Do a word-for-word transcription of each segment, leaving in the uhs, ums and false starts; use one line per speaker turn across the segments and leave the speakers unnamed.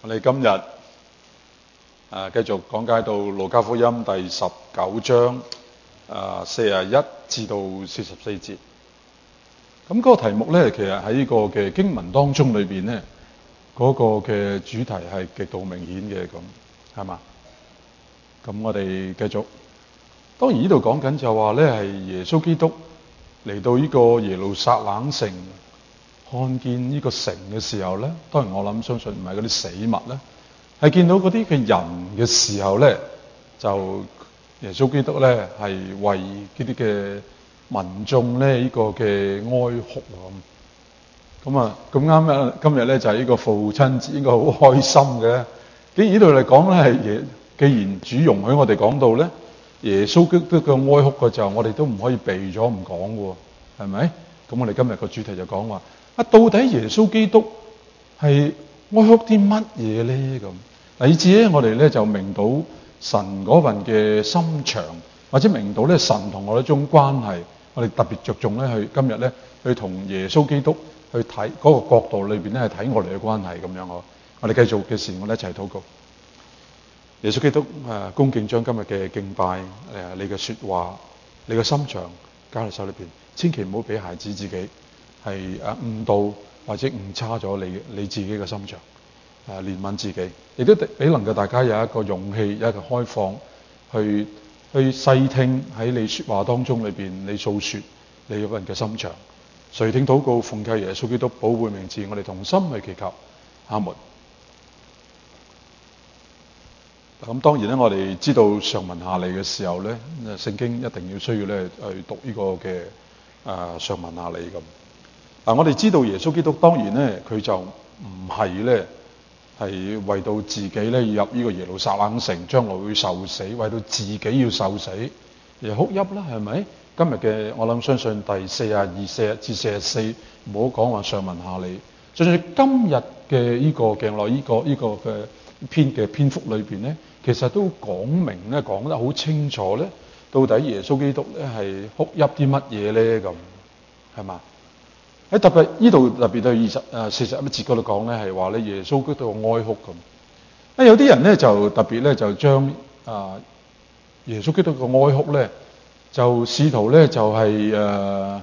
我哋今日啊繼續講解到路加福音第十九章啊四十一至到四十四節。咁嗰個題目咧，其實喺呢個嘅經文當中裏邊咧，嗰個嘅主題係極度明顯嘅，咁係嘛？咁我哋繼續。當然呢度講緊就話咧，係耶穌基督嚟到呢個耶路撒冷城，看見呢個城嘅時候咧，當然我諗相信唔係嗰啲死物咧，係見到嗰啲嘅人嘅時候咧，就耶穌基督咧係為呢啲嘅民眾咧呢個嘅哀哭咁。咁啊咁啱啊！今日咧就係呢個父親節，應該好開心嘅。既然呢度嚟講咧係耶，既然主容許我哋講到咧，耶穌基督嘅哀哭嘅時候，我哋都唔可以避咗唔講嘅喎，係咪？咁我哋今日個主題就講話啊，到底耶穌基督係哀哭啲乜嘢咧？咁以至咧，我哋咧就明到神嗰份嘅心腸，或者明到咧神同我哋一種關係，我哋特別着重咧去今日咧去同耶穌基督去睇嗰個角度裏邊咧係睇我哋嘅關係咁樣嗬。我哋繼續嘅時，我哋一齊禱告。耶穌基督啊，恭敬將今日嘅敬拜誒，你嘅說話，你嘅心腸交喺手裏邊，千祈唔好俾孩子自己係誒誤導或者誤差咗你你自己嘅心腸，誒憐憫自己，亦都俾能夠大家有一個勇氣，有一個開放去去細聽喺你說話當中裏邊，你訴說你嗰份嘅心腸。垂聽禱告，奉靠耶穌基督寶貝名字，我哋同心去祈求，阿門。咁當然咧，我哋知道上文下理嘅時候咧，聖經一定要需要咧去讀呢個嘅啊上文下理咁。嗱，我哋知道耶穌基督當然咧，佢就唔係咧係為到自己咧要入呢個耶路撒冷城，將來會受死，為到自己要受死而哭泣啦，係咪？今日嘅我諗相信第四十二、四十至四十四，唔好講話上文下理，就算今日嘅呢個鏡內呢個呢個嘅篇嘅篇幅裏邊咧。其實都講明咧，講得好清楚咧，到底耶穌基督咧係哭泣啲乜嘢咧？咁係嘛？喺特別呢度特別對二十誒四十一節嗰度講咧，係話咧耶穌基督哀哭咁。啊，有啲人咧就特別咧就將啊耶穌基督嘅哀哭咧，就試圖咧就係、是、誒、呃、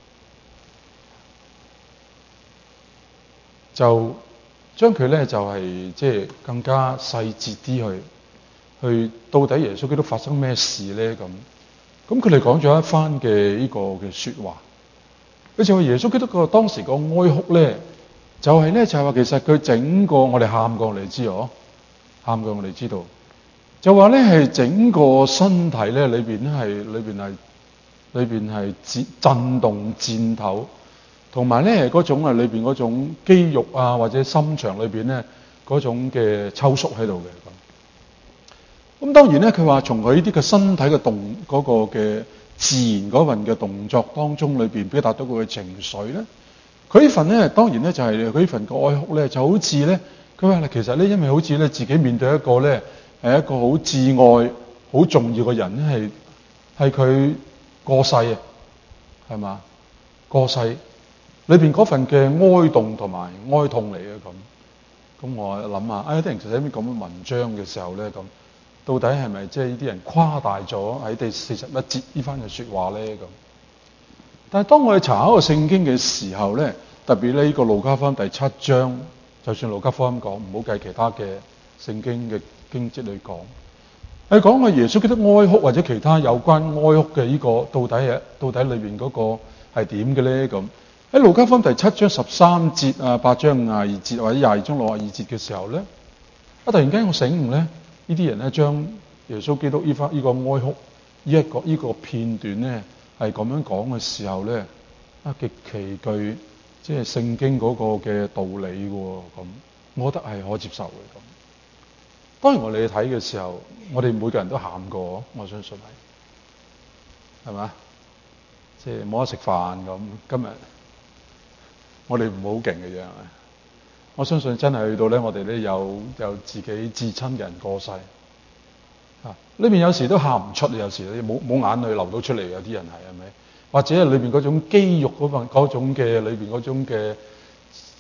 就將佢咧就係即係更加細節啲去。去到底耶穌基督發生咩事咧？咁咁佢哋講咗一番嘅呢個嘅說話，佢就話耶穌基督個當時個哀哭咧，就係、是、咧就係、是、話其實佢整個我哋喊過我哋知哦，喊過我哋知道，就話咧係整個身體咧裏邊咧係裏邊係裏邊係震震動顫抖，同埋咧係嗰種啊裏邊嗰種肌肉啊或者心腸裏邊咧嗰種嘅抽縮喺度嘅。咁當然咧，佢話從佢呢啲嘅身體嘅動嗰、那個嘅自然嗰份嘅動作當中裏邊表達到佢嘅情緒咧，佢呢份咧當然咧就係佢呢份嘅哀哭咧就好似咧，佢話其實咧因為好似咧自己面對一個咧係一個好至愛、好重要嘅人咧係係佢過世啊，係嘛過世裏邊嗰份嘅哀動同埋哀痛嚟嘅咁。咁我諗下，啊有啲人其實喺啲咁嘅文章嘅時候咧咁。到底係咪即係呢啲人誇大咗喺第四十一節呢番嘅說話咧咁？但係當我哋查考個聖經嘅時候咧，特別呢個路加福音第七章，就算路加福音講，唔好計其他嘅聖經嘅經節去講，係講個耶穌基督哀哭或者其他有關哀哭嘅呢個到底係到底裏邊嗰個係點嘅咧咁？喺路加福音第七章十三節啊，八章廿二節或者廿二章六十二節嘅時候咧，啊突然間我醒悟咧。呢啲人咧將耶穌基督呢番呢個哀哭呢一個呢個片段咧係咁樣講嘅時候咧，啊極其具即係聖經嗰個嘅道理嘅咁，我覺得係可接受嘅咁。當然我哋睇嘅時候，我哋每個人都喊過，我相信係係嘛，即係冇得食飯咁。今日我哋唔好勁嘅啫。我相信真係去到咧，我哋咧有有自己至親嘅人過世，啊，裏邊有時都喊唔出，有時你冇冇眼淚流到出嚟，有啲人係係咪？或者係裏邊嗰種肌肉嗰份嗰種嘅裏邊嗰種嘅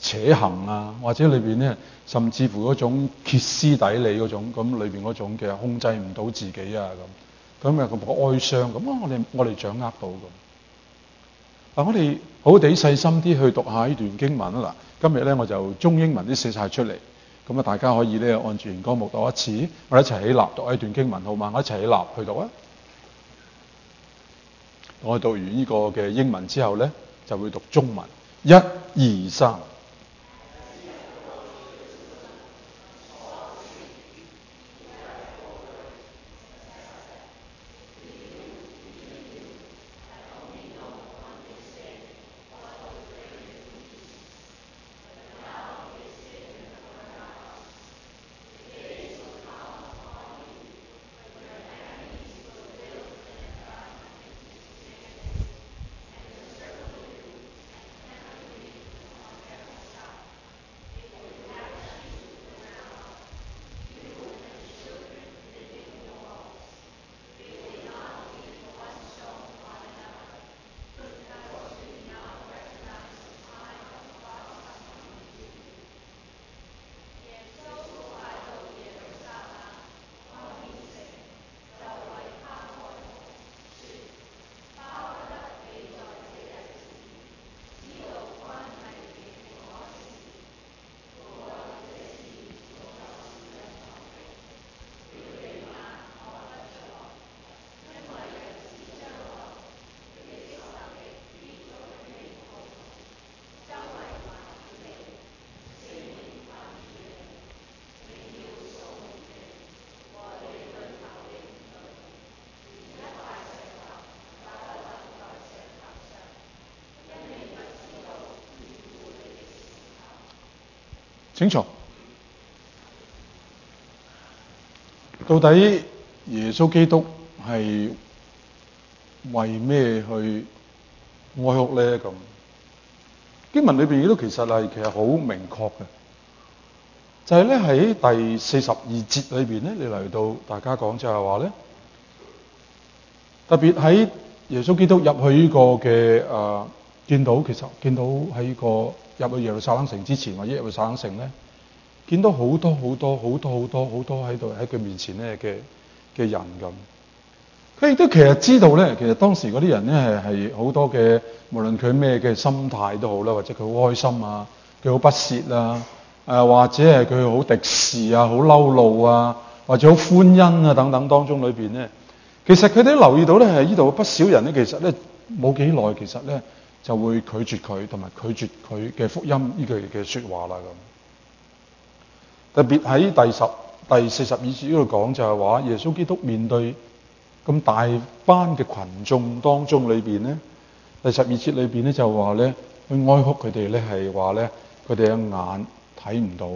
且行啊，或者裏邊咧甚至乎嗰種歇斯底里嗰種，咁裏邊嗰種嘅控制唔到自己啊咁，咁啊個哀傷咁啊，我哋我哋掌握到咁。嗱，我哋好好地細心啲去讀下呢段經文啊！嗱，今日咧我就中英文都寫晒出嚟，咁啊大家可以咧按住熒光幕讀一次，我哋一齊起立讀一段經文好嘛？我一齊起立去讀啊！我讀完呢個嘅英文之後咧，就會讀中文。一、二、三。請坐。到底耶穌基督係為咩去哀哭咧？咁經文裏邊亦都其實係其實好明確嘅，就係咧喺第四十二節裏邊咧，你嚟到大家講就係話咧，特別喺耶穌基督入去呢個嘅誒、呃，見到其實見到喺呢個入去耶路撒冷城之前或者耶路撒冷城咧。見到好多好多好多好多好多喺度喺佢面前咧嘅嘅人咁，佢亦都其實知道咧，其實當時嗰啲人咧係係好多嘅，無論佢咩嘅心態都好啦，或者佢好開心啊，佢好不屑啊，誒、呃、或者係佢好敵視啊，好嬲怒啊，或者好歡欣啊等等當中裏邊咧，其實佢哋都留意到咧，係呢度不少人咧，其實咧冇幾耐，其實咧就會拒絕佢同埋拒絕佢嘅福音呢句嘅説話啦咁。特別喺第十、第四十二節呢度講就係話，耶穌基督面對咁大班嘅群眾當中裏邊咧，第十二節裏邊咧就話咧，去哀哭佢哋咧係話咧，佢哋嘅眼睇唔到。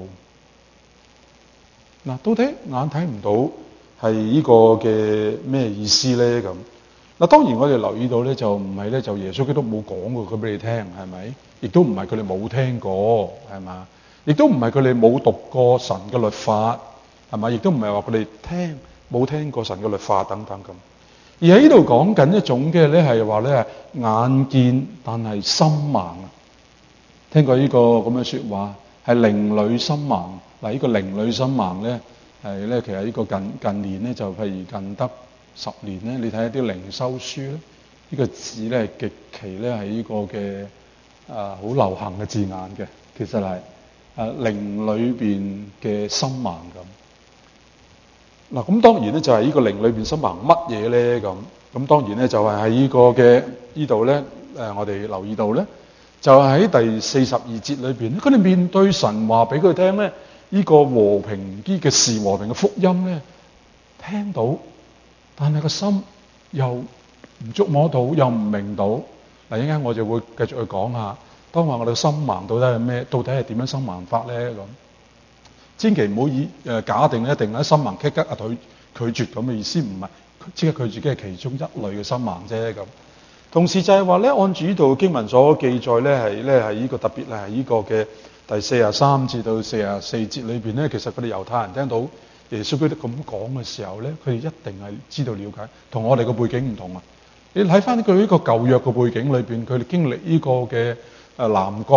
嗱，到底眼睇唔到係呢個嘅咩意思咧？咁嗱，當然我哋留意到咧，就唔係咧，就耶穌基督冇講過佢俾你聽，係咪？亦都唔係佢哋冇聽過，係嘛？亦都唔係佢哋冇讀過神嘅律法，係嘛？亦都唔係話佢哋聽冇聽過神嘅律法等等咁。而喺呢度講緊一種嘅咧係話咧，眼見但係心盲。聽過呢個咁嘅説話，係靈裏心盲。嗱，呢個靈裏心盲咧係咧，其實呢個近近年咧就譬如近得十年咧，你睇一啲靈修書咧，呢、呢個字咧係極其咧係呢個嘅啊好流行嘅字眼嘅，其實係。誒靈裏邊嘅心盲咁，嗱咁當然咧就係呢個靈裏邊心盲乜嘢咧咁，咁當然咧就係喺呢個嘅呢度咧誒，我哋留意到咧，就係喺第四十二節裏邊咧，佢哋面對神話俾佢聽咧，呢個和平啲嘅事和平嘅福音咧，聽到，但係個心又唔觸摸到，又唔明到。嗱，一陣間我就會繼續去講下。當話我哋心盲到底係咩？到底係點樣心盲法咧？咁千祈唔好以誒假定一定喺心盲即刻啊拒拒絕咁嘅意思，唔係即刻拒絕，嘅係其中一類嘅心盲啫咁。同時就係話咧，按住呢度經文所記載咧，係咧係呢個特別係呢個嘅第四十三至到四十四節裏邊咧，其實佢哋猶太人聽到耶穌基督咁講嘅時候咧，佢哋一定係知道了解，同我哋個背景唔同啊！你睇翻佢呢個舊約嘅背景裏邊，佢哋經歷呢個嘅。誒南國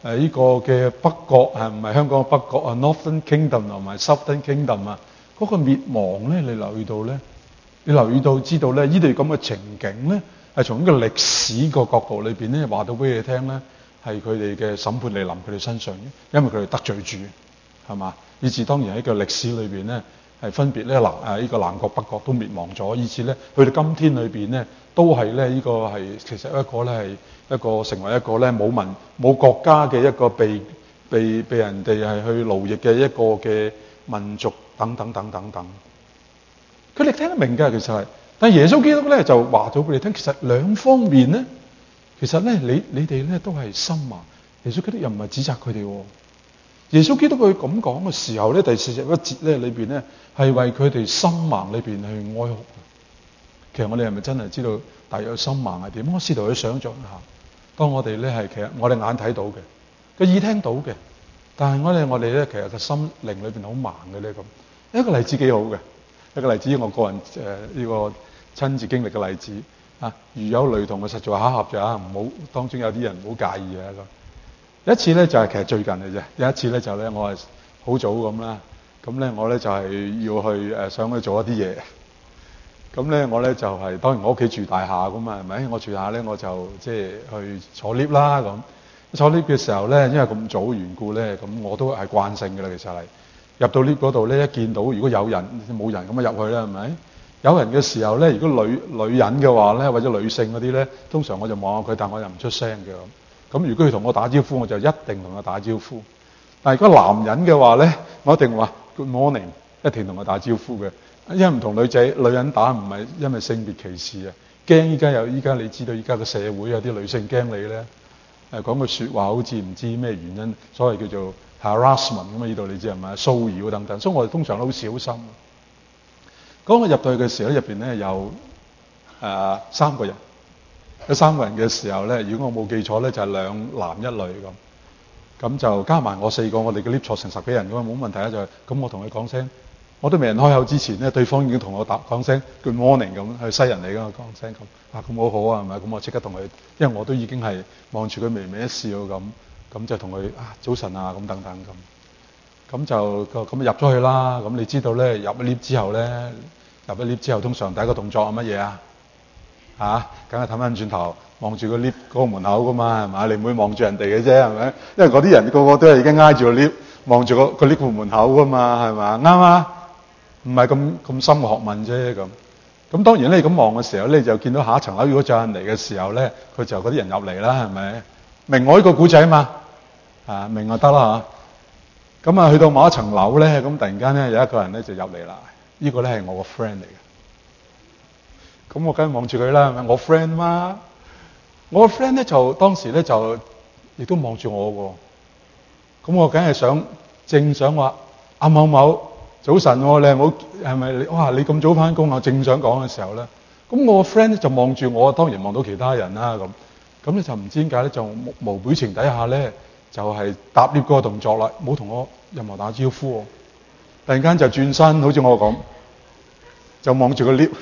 誒呢個嘅北國係唔係香港嘅北國啊 Northern Kingdom 同埋 Southern Kingdom 啊，嗰個滅亡咧，你留意到咧，你留意到知道咧，呢度咁嘅情景咧，係從呢個歷史個角度裏邊咧話到俾你聽咧，係佢哋嘅審判嚟臨佢哋身上嘅，因為佢哋得罪主，係嘛？以至當然喺個歷史裏邊咧係分別咧南誒呢個南國北國都滅亡咗，以至咧去到今天裏邊咧都係咧呢個係其實一個咧係一個成為一個咧冇民冇國家嘅一個被被被人哋係去奴役嘅一個嘅民族等等等等等。佢哋聽得明㗎，其實係，但係耶穌基督咧就話咗俾你聽，其實兩方面咧，其實咧你你哋咧都係心盲。耶穌基督又唔係指責佢哋喎。耶穌基督佢咁講嘅時候咧，第四十一節咧裏邊咧係為佢哋心盲裏邊去哀哭。其實我哋係咪真係知道大約心盲係點？我試圖去想像一下。當我哋咧係其實我哋眼睇到嘅，個耳聽到嘅，但係我哋我哋咧其實個心靈裏邊好盲嘅咧咁。一個例子幾好嘅，一個例子我個人誒呢、呃這個親自經歷嘅例子啊，如有雷同嘅實在巧合咋，唔好當中有啲人唔好介意啊咁。有一次咧就係、是、其實最近嘅啫，有一次咧就咧我係好早咁啦，咁咧我咧就係、是、要去誒、呃、想去做一啲嘢。咁咧，我咧就係、是、當然我屋企住大廈咁嘛，係咪？我住下咧，我就即係去坐 lift 啦咁。坐 lift 嘅時候咧，因為咁早嘅緣故咧，咁我都係慣性嘅啦。其實係入到 lift 嗰度咧，一見到如果有人冇人咁啊入去啦，係咪？有人嘅時候咧，如果女女人嘅話咧，或者女性嗰啲咧，通常我就望下佢，但我又唔出聲嘅咁。咁如果佢同我打招呼，我就一定同佢打招呼。但係如果男人嘅話咧，我一定話 Good morning， 一定同佢打招呼嘅。因為唔同女仔女人打唔係因為性別歧視啊，驚依家有依家你知道依家個社會有啲女性驚你咧，誒講句説話好似唔知咩原因，所謂叫做 harassment 咁啊，呢度你知係咪？騷擾等等，所以我哋通常都好小心。當我入到去嘅時候咧，入邊咧有誒、呃、三個人，有三個人嘅時候咧，如果我冇記錯咧，就係、是、兩男一女咁，咁就加埋我四個，我哋嘅 lift 坐成十幾人咁啊，冇問題啊，就係咁我同佢講聲。我都未人開口之前咧，對方已經同我答講聲 Good morning 咁，係西人嚟㗎，講聲咁啊，咁好好啊，係咪？咁我即刻同佢，因為我都已經係望住佢微微一笑咁，咁就同佢啊早晨啊咁等等咁，咁就個咁入咗去啦。咁你知道咧，入咗 lift 之後咧，入咗 lift 之後，通常第一個動作係乜嘢啊？嚇，梗係睇翻轉頭望住個 lift 嗰個門口㗎嘛，係咪？你唔會望住人哋嘅啫，係咪？因為嗰啲人個個都係已經挨住個 lift 望住個個 lift 門口㗎嘛，係咪？啱啊！唔係咁咁深嘅學問啫咁，咁當然咧，你咁望嘅時候咧，就見到下一層樓如果有人嚟嘅時候咧，佢就嗰啲人入嚟啦，係咪？明我呢個古仔嘛？啊，明就得啦嚇。咁啊，去到某一層樓咧，咁突然間咧有一個人咧就入嚟啦。呢個咧係我個 friend 嚟嘅。咁我梗係望住佢啦，係咪？我 friend 嘛，我個 friend 咧就當時咧就亦都望住我喎。咁我梗係想正想話阿某某。早晨喎、哦，你係冇係咪？你哇！你咁早返工啊？正想講嘅時候咧，咁我個 friend 咧就望住我，當然望到其他人啦咁。咁咧就唔知點解咧，就無表情底下咧就係、是、搭 lift 嗰個動作啦，冇同我任何打招呼喎。突然間就轉身，好似我咁，就望住個 lift。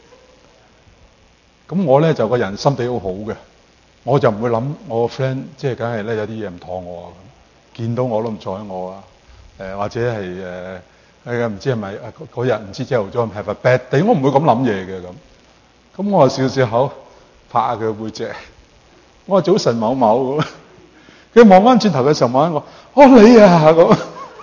咁我咧就個人心地好好嘅，我就唔會諗我個 friend 即係梗係咧有啲嘢唔妥我啊。見到我都唔睬我啊，誒、呃、或者係誒。呃係啊，唔知係咪嗰日唔知朝頭早係 have a bad day，我唔會咁諗嘢嘅咁。咁我笑笑口拍下佢個背脊，我話早晨某某咁。佢望翻轉頭嘅時候望翻我，哦你啊咁。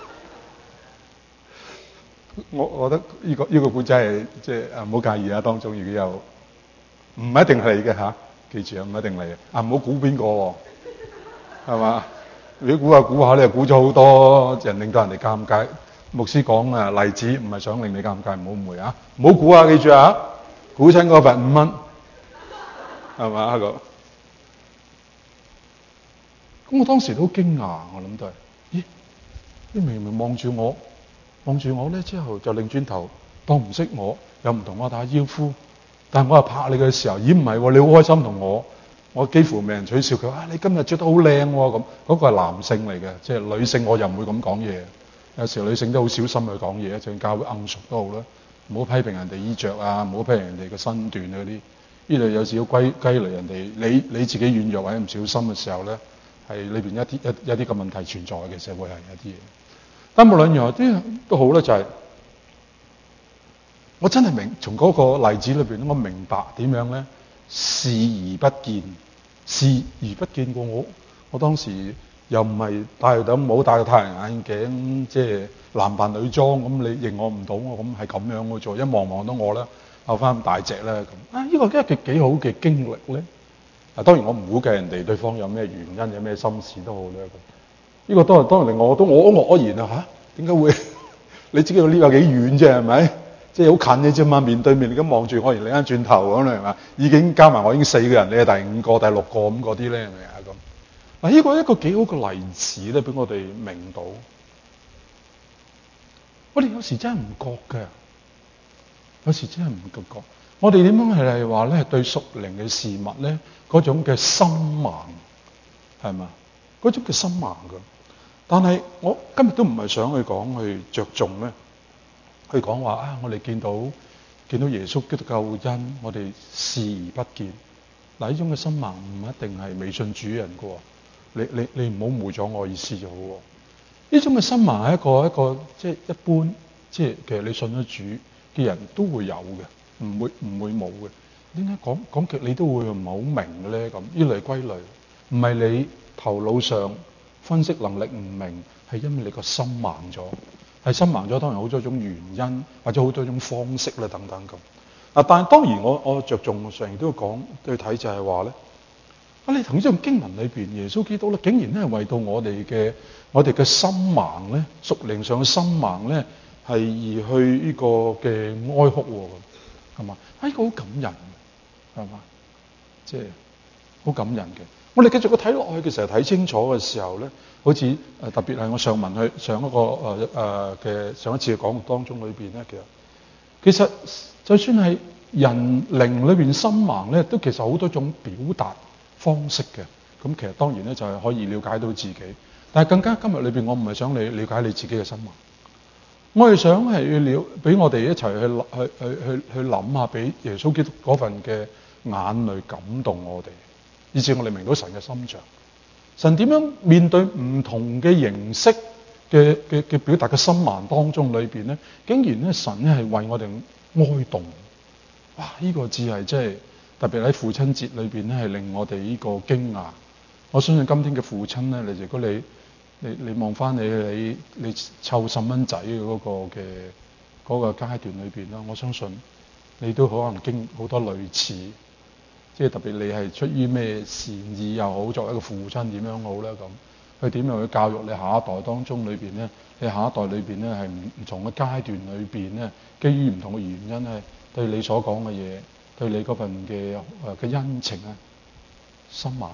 我我覺得呢個呢個故仔係即係啊，唔好介意啊，當中如果有唔一定係你嘅嚇，記住啊，唔一定係啊，唔好估邊個喎，係嘛？如果估下估下，你又估咗好多人，令到人哋尷尬。牧師講啊，例子唔係想令你尷尬，唔好誤會啊！唔好估啊，記住啊！估親嗰份五蚊，係嘛個？咁我當時都驚訝，我諗都係，咦？你明明望住我，望住我咧之後就擰轉頭，當唔識我，又唔同我打招呼，但係我又拍你嘅時候，咦唔係喎？你好開心同我，我幾乎未人取笑佢啊！你今日着得好靚喎咁，嗰個係男性嚟嘅，即係女性我又唔會咁講嘢。有時候女性都好小心去講嘢，就算教會暗熟都好啦，唔好批評人哋衣着啊，唔好批評人哋嘅身段啊嗰啲。呢度有時要歸歸類人哋，你你自己軟弱或者唔小心嘅時候咧， 係裏邊一啲一一啲嘅問題存在嘅，社會係一啲嘢。但無論如何啲都好咧，就係、是、我真係明從嗰個例子裏邊，我明白點樣咧視而不見，視而不見過我。我當時又唔係戴頂帽、戴個太陽眼鏡，即係男扮女裝咁，你認我唔到我咁係咁樣嘅啫。一望望到我咧，有翻咁大隻咧咁啊！呢、這個都係一個幾好嘅經歷咧。啊，當然我唔估計人哋對方有咩原因、有咩心事都好咧。呢、這個當然當然令我都我愕然啊嚇！點解會？你知道呢個幾遠啫係咪？即係好近嘅啫嘛，面對面你咁望住我，而你啱轉頭咁啦係嘛？已經加埋我已經四個人，你係第五個、第六個咁嗰啲咧係咪啊咁？嗱，呢個一個幾好嘅例子咧，俾我哋明到。我哋有時真係唔覺嘅，有時真係唔覺覺。我哋點樣係話咧？係對屬靈嘅事物咧，嗰種嘅心盲係嘛？嗰種嘅心盲㗎。但係我今日都唔係想去講去着重咧，去講話啊！我哋見到見到耶穌基督救恩，我哋視而不見。嗱，呢種嘅心盲唔一定係未信主人嘅喎。你你你唔好誤會咗我意思就好喎。呢種嘅心盲係一個一個即係一般，即係其實你信咗主嘅人都會有嘅，唔會唔會冇嘅。點解講講極你都會唔係好明嘅咧？咁呢類歸類，唔係你頭腦上分析能力唔明，係因為你個心盲咗，係心盲咗。當然好多種原因，或者好多種方式啦，等等咁。啊，但係當然我我着重上亦都要講對睇就係話咧。啊！你同呢種經文裏邊，耶穌基督咧，竟然咧係為到我哋嘅我哋嘅心盲咧，屬靈上嘅心盲咧，係而去呢個嘅哀哭喎，係嘛？啊！呢個好感人，係嘛？即係好感人嘅。我哋繼續去睇落去嘅時候，睇清楚嘅時候咧，好似誒特別係我上文去上一個誒誒嘅上一次嘅講道當中裏邊咧，其實其實就算係人靈裏邊心盲咧，都其實好多種表達方式嘅。咁其實當然咧就係可以了解到自己，但係更加今日裏邊我唔係想你了解你自己嘅心盲，我係想係要了俾我哋一齊去去去去去諗下，俾耶穌基督嗰份嘅眼淚感動我哋，以至我哋明到神嘅心腸，神點樣面對唔同嘅形式嘅嘅嘅表達嘅心盲當中裏邊咧，竟然咧神咧係為我哋哀慟，哇！呢、這個字係真係。特別喺父親節裏邊咧，係令我哋呢個驚訝。我相信今天嘅父親咧，你如果你你你望翻你你你湊細蚊仔嘅嗰個嘅嗰個階段裏邊啦，我相信你都可能經好多類似，即係特別你係出於咩善意又好，作為一個父親點樣好咧咁，去點樣去教育你下一代當中裏邊咧，你下一代裏邊咧係唔唔同嘅階段裏邊咧，基於唔同嘅原因咧，對你所講嘅嘢。對你嗰份嘅誒嘅恩情啊，心盲，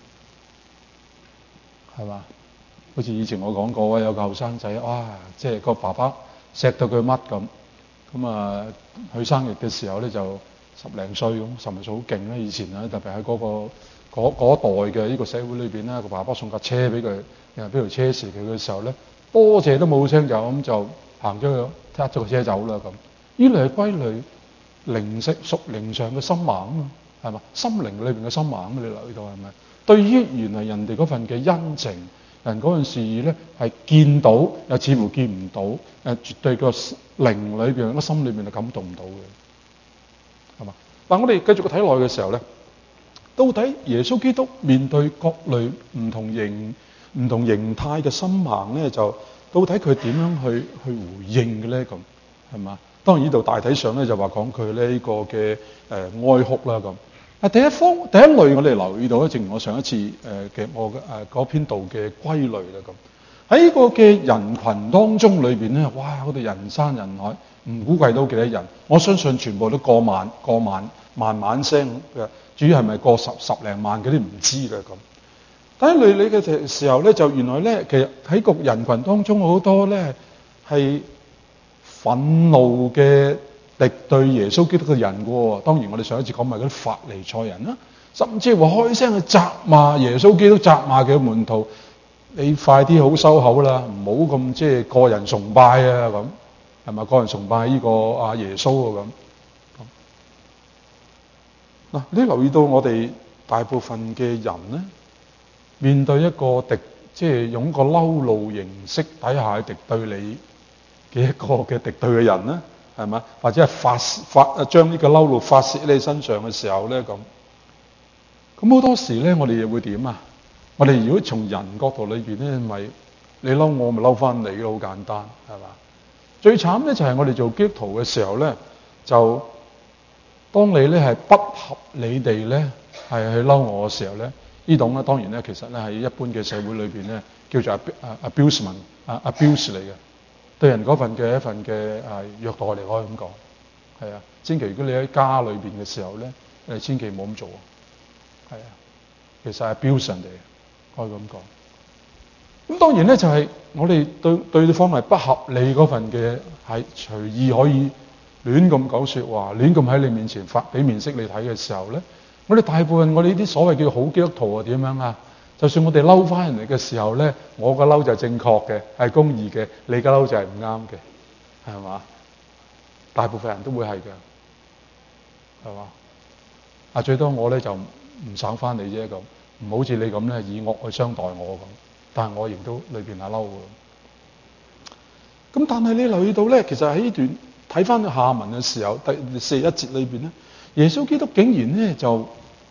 係嘛？好似以前我講過，有個後生仔，哇！即係個爸爸錫到佢乜咁，咁啊，佢生日嘅時候咧就十零歲咁，甚至好勁咧。以前啊，特別喺嗰個嗰嗰代嘅呢個社會裏邊咧，個爸爸送架車俾佢，又俾條車匙佢嘅時候咧，多謝都冇聲就咁就行咗去，撻咗個車走啦咁。呢類係歸類。靈識屬靈上嘅心盲啊嘛，係嘛？心靈裏邊嘅心盲啊嘛，你留意到係咪？對於原來人哋嗰份嘅恩情，人嗰陣時咧係見到又似乎見唔到，誒絕對個靈裏邊、個心裏邊係感動唔到嘅，係嘛？但我哋繼續睇落去嘅時候咧，到底耶穌基督面對各類唔同形、唔同形態嘅心盲咧，就到底佢點樣去去回應嘅咧？咁係嘛？當然呢度大體上咧就話講佢呢呢個嘅誒、呃、哀哭啦咁。啊第一方第一類我哋留意到咧，正如我上一次誒嘅、呃、我嘅誒嗰篇道嘅歸類啦咁。喺呢個嘅人群當中裏邊咧，哇！嗰度人山人海，唔估計到幾多人。我相信全部都過萬過萬萬萬聲嘅。至於係咪過十十零萬嗰啲唔知啦咁。第一類你嘅時候咧，就原來咧其實喺個人群當中好多咧係憤怒嘅敵對耶穌基督嘅人喎，當然我哋上一次講埋嗰啲法利賽人啦，甚至乎開聲去責罵耶穌基督，責罵佢嘅門徒，你快啲好收口啦，唔好咁即係個人崇拜啊咁，係咪個人崇拜呢個阿耶穌啊咁？嗱，你留意到我哋大部分嘅人咧， 面對一個敵，即係用一個嬲怒形式底下去敵對你嘅一個嘅敵對嘅人咧，係咪？或者係發發將呢個嬲怒發泄喺你身上嘅時候咧，咁咁好多時咧，我哋又會點啊？我哋如果從人角度裏邊咧，咪你嬲我，咪嬲翻你咯，好簡單，係嘛？最慘咧就係我哋做基督徒嘅時候咧，就當你咧係不合理地咧係去嬲我嘅時候咧，呢種咧當然咧其實咧喺一般嘅社會裏邊咧叫做 abusement 啊 abuse 嚟嘅，對人嗰份嘅一份嘅誒虐待嚟可以咁講，係啊，千祈如果你喺家裏邊嘅時候咧，誒千祈唔好咁做，係啊，其實係 abuse 人哋，可以咁講。咁當然咧就係、是、我哋對對對方係不合理嗰份嘅係隨意可以亂咁講説話，亂咁喺你面前發俾面色你睇嘅時候咧，我哋大部分我哋呢啲所謂叫好基督徒啊點樣啊？就算我哋嬲翻人哋嘅時候咧，我嘅嬲就係正確嘅，係公義嘅，你嘅嬲就係唔啱嘅，係嘛？大部分人都會係嘅，係嘛？啊最多我咧就唔省翻你啫咁，唔好似你咁咧以惡去相待我咁。但係我亦都裏邊係嬲嘅。咁但係你留意到咧，其實喺呢段睇翻下文嘅時候，第四一節裏邊咧，耶穌基督竟然咧就，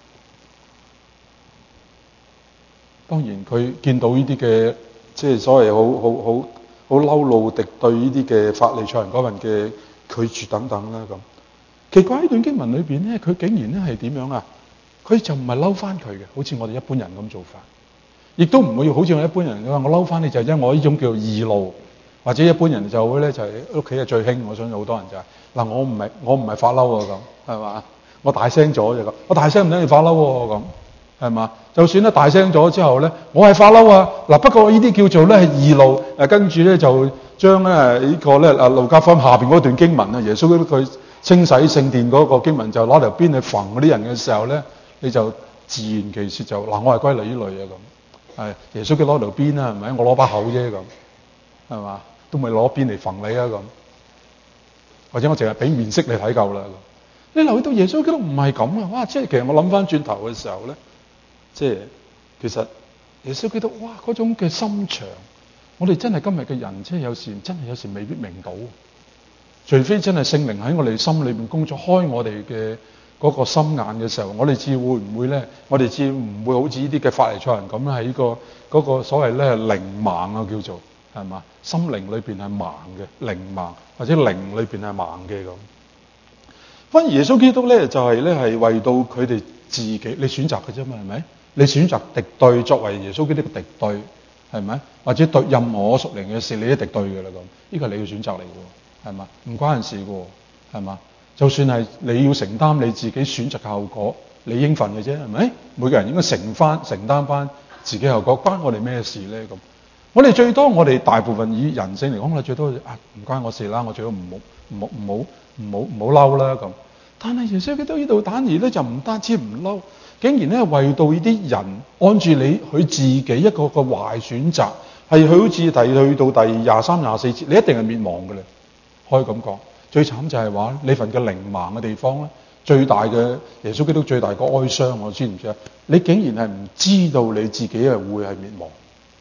當然佢見到呢啲嘅即係所謂好好好好嬲怒敵對呢啲嘅法利賽人嗰份嘅拒絕等等啦咁。奇怪呢段經文裏邊咧，佢竟然咧係點樣啊？佢就唔係嬲翻佢嘅，好似我哋一般人咁做法。亦都唔會好似我一般人咁話，我嬲翻你就係因為我呢種叫義怒，或者一般人就會咧就係屋企係最興，我相信好多人就係、是、嗱，我唔係我唔係發嬲喎咁，係嘛？我大聲咗就咁，我大聲唔等你發嬲喎咁，係嘛？就算咧大聲咗之後咧，我係發嬲啊嗱，不過呢啲叫做咧係義怒，誒跟住咧就將咧呢個咧啊路加福音下邊嗰段經文啊，耶穌佢清洗聖殿嗰個經文就攞條鞭去焚嗰啲人嘅時候咧，你就自然其説就嗱，我係歸類呢類嘢咁。係耶穌佢攞條鞭啦，係咪？我攞把口啫咁，係嘛？都未攞鞭嚟焚你啊咁，或者我淨係俾面色你睇夠啦咁。你留意到耶穌基督唔係咁啊！哇！即係其實我諗翻轉頭嘅時候咧，即係其實耶穌基督哇嗰種嘅心腸，我哋真係今日嘅人，即係有時真係有時未必明到，除非真係聖靈喺我哋心裏邊工作，開我哋嘅嗰個心眼嘅時候，我哋至會唔會咧？我哋至唔會好似呢啲嘅法利賽人咁喺呢個嗰、嗰個所謂咧靈盲啊，叫做係嘛？心靈裏邊係盲嘅靈盲，或者靈裏邊係盲嘅咁。反而耶穌基督咧就係咧係為到佢哋自己，你選擇嘅啫嘛，係咪？你選擇敵對作為耶穌基督嘅敵對，係咪？或者對任何屬靈嘅事，你都敵對嘅啦咁。呢個係你嘅選擇嚟嘅，係嘛？唔關人事嘅，係嘛？就算係你要承擔你自己選擇嘅後果，你應份嘅啫，係咪？每個人應該承翻承擔翻自己後果，關我哋咩事咧？咁我哋最多，我哋大部分以人性嚟講，我哋最多啊唔關我事啦，我最多唔好唔好唔好唔好唔好嬲啦咁。但係耶穌基督呢度反而咧就唔單止唔嬲，竟然咧為到呢啲人按住你佢自己一個個壞選擇，係好似第去到第廿三廿四節，你一定係滅亡嘅咧，可以咁講。最慘就係話你份嘅靈盲嘅地方咧，最大嘅耶穌基督最大個哀傷，我知唔知啊？你竟然係唔知道你自己係會係滅亡，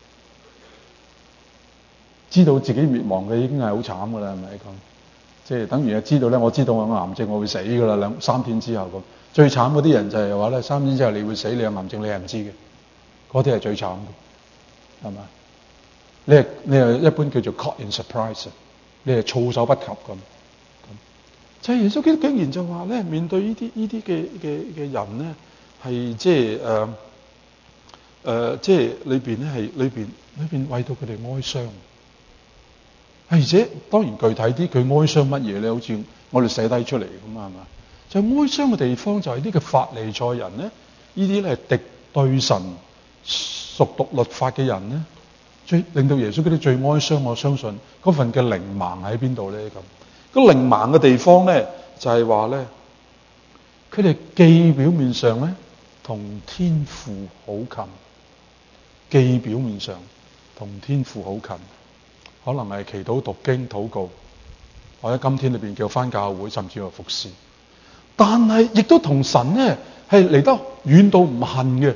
知道自己滅亡嘅已經係好慘噶啦，係咪咁？即係等於係知道咧，我知道我有癌症，我會死噶啦，兩三天之後咁。最慘嗰啲人就係話咧，三天之後你會死，你有癌症你係唔知嘅，嗰啲係最慘嘅，係咪？你係你係一般叫做 caught in surprise， 你係措手不及咁。就係耶穌基督竟然就話咧，面對呢啲呢啲嘅嘅嘅人咧，係即係誒誒，即係裏邊咧係裏邊裏邊為到佢哋哀傷。而且當然具體啲，佢哀傷乜嘢咧？好似我哋寫低出嚟咁啊，係嘛？就哀傷嘅地方就係呢個法利賽人咧，呢啲咧係敵對神、熟讀律法嘅人咧，最令到耶穌基督最哀傷。我相信嗰份嘅靈盲喺邊度咧？咁。個靈盲嘅地方咧，就係話咧，佢哋既表面上咧同天父好近，既表面上同天父好近，可能係祈禱、讀經、禱告，或者今天裏邊叫返教會，甚至乎服侍，但係亦都同神咧係離得遠到唔恨嘅，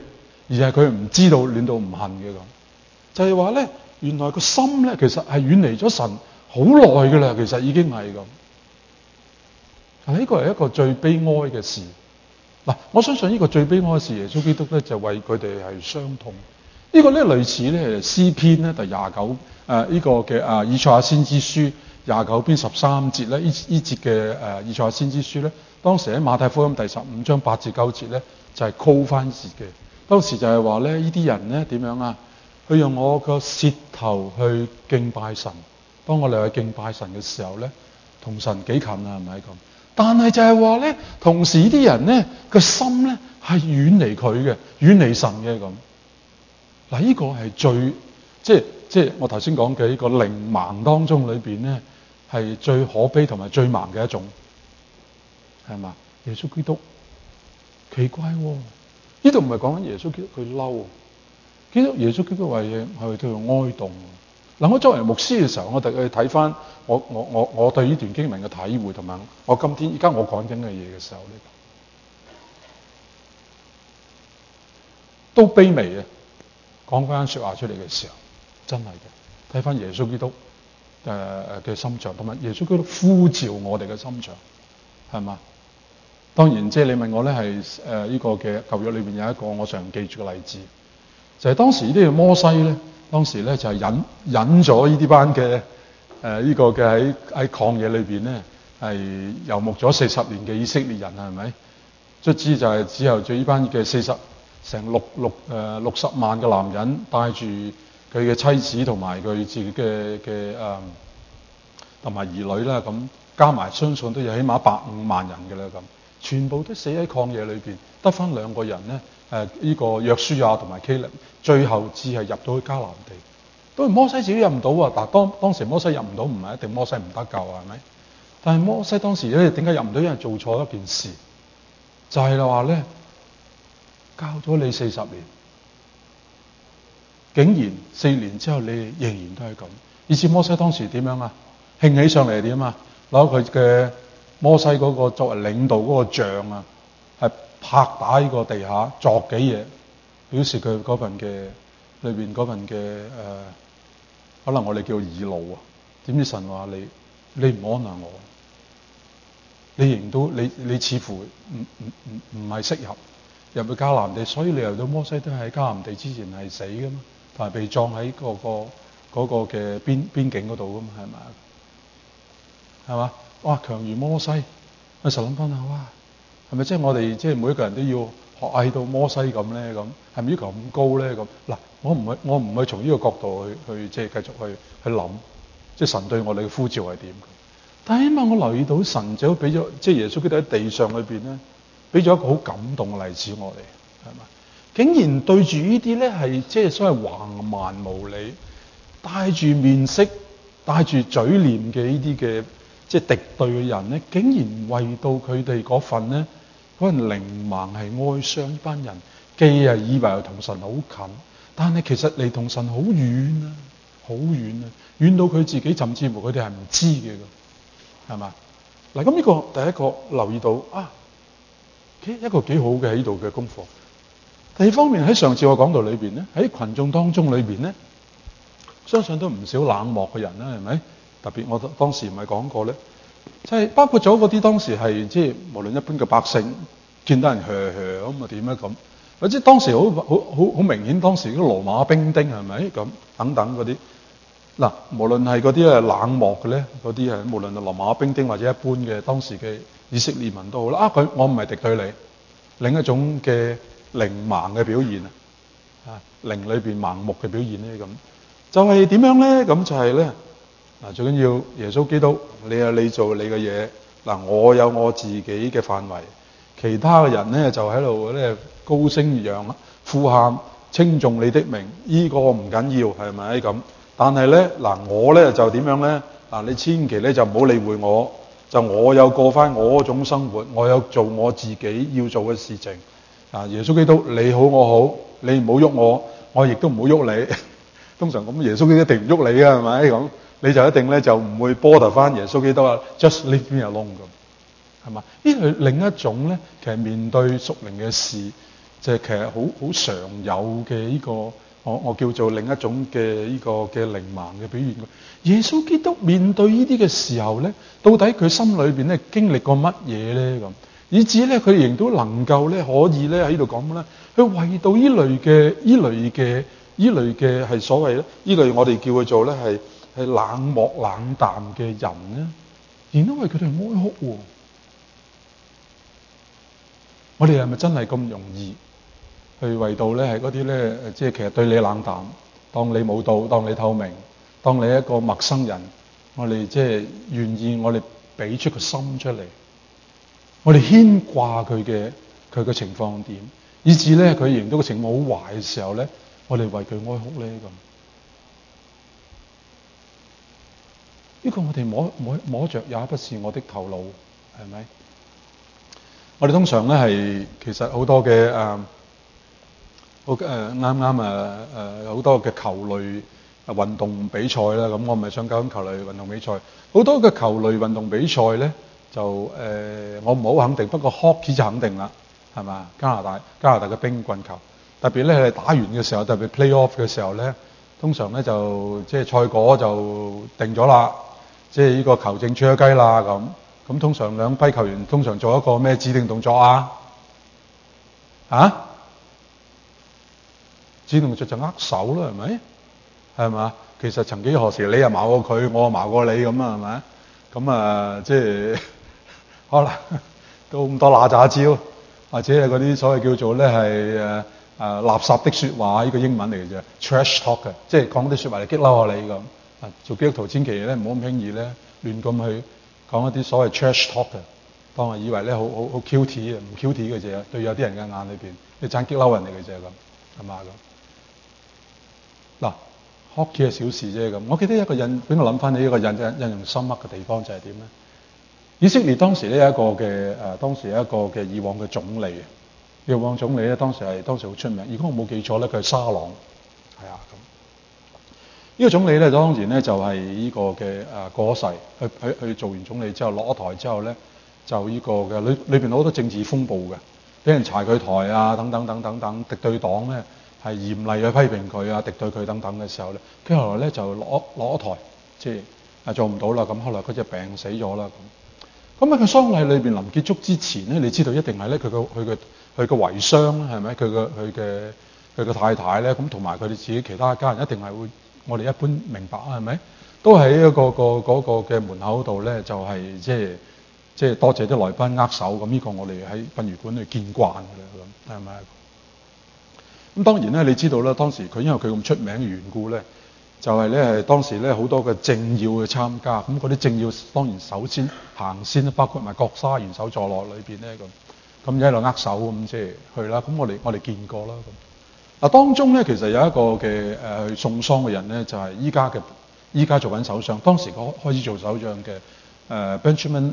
而係佢唔知道亂到唔恨嘅咁。就係話咧，原來個心咧其實係遠離咗神好耐㗎啦，其實已經係咁。呢個係一個最悲哀嘅事。嗱，我相信呢個最悲哀嘅事，耶穌基督咧就為佢哋係傷痛。呢個咧類似咧詩篇咧第廿九誒呢個嘅啊以賽亞先知書廿九篇十三節咧，呢呢節嘅誒以賽亞先知書咧，當時喺馬太福音第十五章八至九節咧就係 call 翻節嘅。當時就係話咧呢啲人咧點樣啊？佢用我個舌頭去敬拜神。當我哋去敬拜神嘅時候咧，同神幾近啊？係咪咁？但係就係話咧，同時呢啲人咧個心咧係遠離佢嘅，遠離神嘅咁。嗱，呢個係最即係即係我頭先講嘅呢個靈盲當中裏邊咧，係最可悲同埋最盲嘅一種，係嘛？耶穌基督奇怪喎、哦，呢度唔係講緊耶穌基督佢嬲，基督耶穌基督為嘢係對佢哀慟。嗱，我作為牧師嘅時候，我哋去睇翻我我我我對呢段經文嘅體會，同埋我今天而家我講緊嘅嘢嘅時候咧，都卑微嘅。講翻說話出嚟嘅時候，真係嘅。睇翻耶穌基督誒誒嘅心腸，同埋耶穌基督呼召我哋嘅心腸，係嘛？當然，即係你問我咧，係誒呢個嘅舊約裏邊有一個我常記住嘅例子，就係、是、當時呢個摩西咧。當時咧就係引引咗呢啲班嘅誒呢個嘅喺喺曠野裏邊咧係遊牧咗四十年嘅以色列人係咪？卒之就係之後，最呢班嘅四十成六六誒六十萬嘅男人帶住佢嘅妻子同埋佢自己嘅嘅誒同埋兒女啦，咁加埋相信都有起碼百五萬人嘅啦咁，全部都死喺曠野裏邊，得翻兩個人咧。誒、呃、呢、這個約書亞同埋基勒，最後只係入到去迦南地。當然摩西自己入唔到啊！但係當當時摩西入唔到，唔係一定摩西唔得救啊，係咪？但係摩西當時咧點解入唔到？因為做錯一件事，就係話咧教咗你四十年，竟然四年之後你仍然都係咁。以至摩西當時點樣啊？興起上嚟係點啊？攞佢嘅摩西嗰個作為領導嗰個杖啊，係。拍打呢個地下作幾嘢，表示佢嗰份嘅裏邊嗰份嘅誒，可能我哋叫義怒啊。點知神話你你唔安納我，你仍都你你似乎唔唔唔唔係適合入去迦南地，所以你由到摩西都係喺迦南地之前係死噶嘛，同埋被葬喺嗰個嗰個嘅邊邊境嗰度噶嘛，係咪？係嘛？哇！強如摩西，我實諗翻下，哇！係咪即係我哋即係每一個人都要學喺到摩西咁咧？咁係咪要求咁高咧？咁嗱，我唔係我唔係從呢個角度去去即係繼續去去諗，即係神對我哋嘅呼召係點？但係起碼我留意到神就俾咗即係耶穌基督喺地上裏邊咧，俾咗一個好感動嘅例子我哋，係嘛？竟然對住呢啲咧係即係所謂橫蠻無理、帶住面色、帶住嘴臉嘅呢啲嘅即係敵對嘅人咧，竟然為到佢哋嗰份咧。嗰人靈盲係哀傷，呢班人既係以為同神好近，但係其實離同神好遠啊，好遠啊，遠到佢自己甚至乎佢哋係唔知嘅，係嘛？嗱，咁呢個第一個留意到啊，一個幾好嘅喺度嘅功課。第二方面喺上次我講道裏邊咧，喺群眾當中裏邊咧，相信都唔少冷漠嘅人啦，係咪？特別我當時唔係講過咧。就係包括咗嗰啲當時係即係無論一般嘅百姓見到人噓噓咁啊點咧咁，或者當時好好好好明顯當時嗰羅馬兵丁係咪咁等等嗰啲嗱，無論係嗰啲係冷漠嘅咧，嗰啲係無論係羅馬兵丁或者一般嘅當時嘅以色列民都好啦啊，佢我唔係敵對你，另一種嘅靈盲嘅表現啊，靈裏邊盲目嘅表現咧咁，就係點樣咧？咁就係咧。嗱，最緊要耶穌基督，你有你做你嘅嘢，嗱，我有我自己嘅範圍，其他嘅人咧就喺度咧高聲揚呼喊稱頌你的名，呢、這個唔緊要，係咪咁？但係咧嗱，我咧就點樣咧？嗱，你千祈咧就唔好理會我，就我有過翻我嗰種生活，我有做我自己要做嘅事情。啊，耶穌基督，你好我好，你唔好喐我，我亦都唔好喐你。通常咁，耶穌基督一定唔喐你嘅，係咪咁？你就一定咧就唔會波頭翻耶穌基督啊 ，just leave me alone 咁，係嘛？呢係另一種咧，其實面對屬靈嘅事就係其實好好常有嘅呢個，我我叫做另一種嘅呢個嘅靈盲嘅表現。耶穌基督面對呢啲嘅時候咧，到底佢心裏邊咧經歷過乜嘢咧咁？以至咧佢仍都能夠咧可以咧喺度講咧，去為到呢類嘅呢類嘅呢類嘅係所謂咧呢類我哋叫佢做咧係係冷漠冷淡嘅人咧，然都為佢哋哀哭喎。我哋係咪真係咁容易去為到咧係嗰啲咧即係其實對你冷淡，當你冇到，當你透明，當你一個陌生人，我哋即係願意我哋俾出個心出嚟。我哋牽掛佢嘅佢嘅情況點，以至咧佢仍到個情況好壞嘅時候咧，我哋為佢哀哭咧咁。呢個我哋摸摸摸着也不是我的頭腦，係咪？我哋通常咧係其實好多嘅誒，好誒啱啱誒誒好多嘅球類運動比賽啦。咁我唔係想講球類運動比賽，好多嘅球類運動比賽咧。就誒、呃，我唔好肯定，不過 hockey 就肯定啦，係嘛？加拿大加拿大嘅冰棍球，特別咧係打完嘅時候，特別 play off 嘅時候咧，通常咧就即係賽果就定咗啦，即係呢個球證出咗雞啦咁。咁通常兩批球員通常做一個咩指定動作啊？啊？指定動作就握手啦，係咪？係嘛？其實曾幾何時你又矛過佢，我又矛過你咁啊，係咪？咁啊，即係。可能都咁多揦詐招，或者係嗰啲所謂叫做咧係誒誒垃圾的説話，呢個英文嚟嘅啫 ，trash talk 嘅，即係講啲説話嚟激嬲下你咁。啊，做基督徒千祈咧唔好咁輕易咧亂咁去講一啲所謂 trash talk 嘅，當係以為咧好好好 cute 嘅，唔 cute 嘅啫。對有啲人嘅眼裏邊，你盞激嬲人哋嘅啫咁，係嘛咁？嗱 hockey 係小事啫咁。我記得一個印，俾我諗翻起一個印印印象深刻嘅地方就係點咧？以色列當時呢一個嘅誒、呃，當時一個嘅以往嘅總理，以往總理咧當時係當時好出名。如果我冇記錯咧，佢係沙朗，係啊咁。呢、這個總理咧當然咧就係、是、呢個嘅誒、呃、過咗世，去去去做完總理之後落咗台之後咧，就呢個嘅裏裏邊好多政治風暴嘅，俾人柴佢台啊等等等等等，敵對黨咧係嚴厲去批評佢啊，敵對佢等等嘅時候咧，跟住後來咧就落落咗台，即係啊做唔到啦。咁後來佢就病死咗啦咁。咁喺佢喪禮裏邊臨結束之前咧，你知道一定係咧佢個佢嘅佢嘅遺孀啦，係咪？佢嘅佢嘅佢嘅太太咧，咁同埋佢哋自己其他家人一定係會，我哋一般明白啊，係咪？都喺一個個嗰個嘅門口度咧，就係即係即係多謝啲來賓握手咁。呢個我哋喺殯儀館度見慣㗎啦，咁係咪？咁當然咧，你知道啦，當時佢因為佢咁出名嘅緣故咧。就係咧，係當時咧好多嘅政要去參加，咁嗰啲政要當然首先行先，包括埋國沙元首座落裏邊咧咁，咁一路握手咁即係去啦。咁我哋我哋見過啦咁。嗱當中咧其實有一個嘅誒、呃、去送喪嘅人咧，就係依家嘅依家做緊首相，當時開開始做首相嘅誒、呃、Benjamin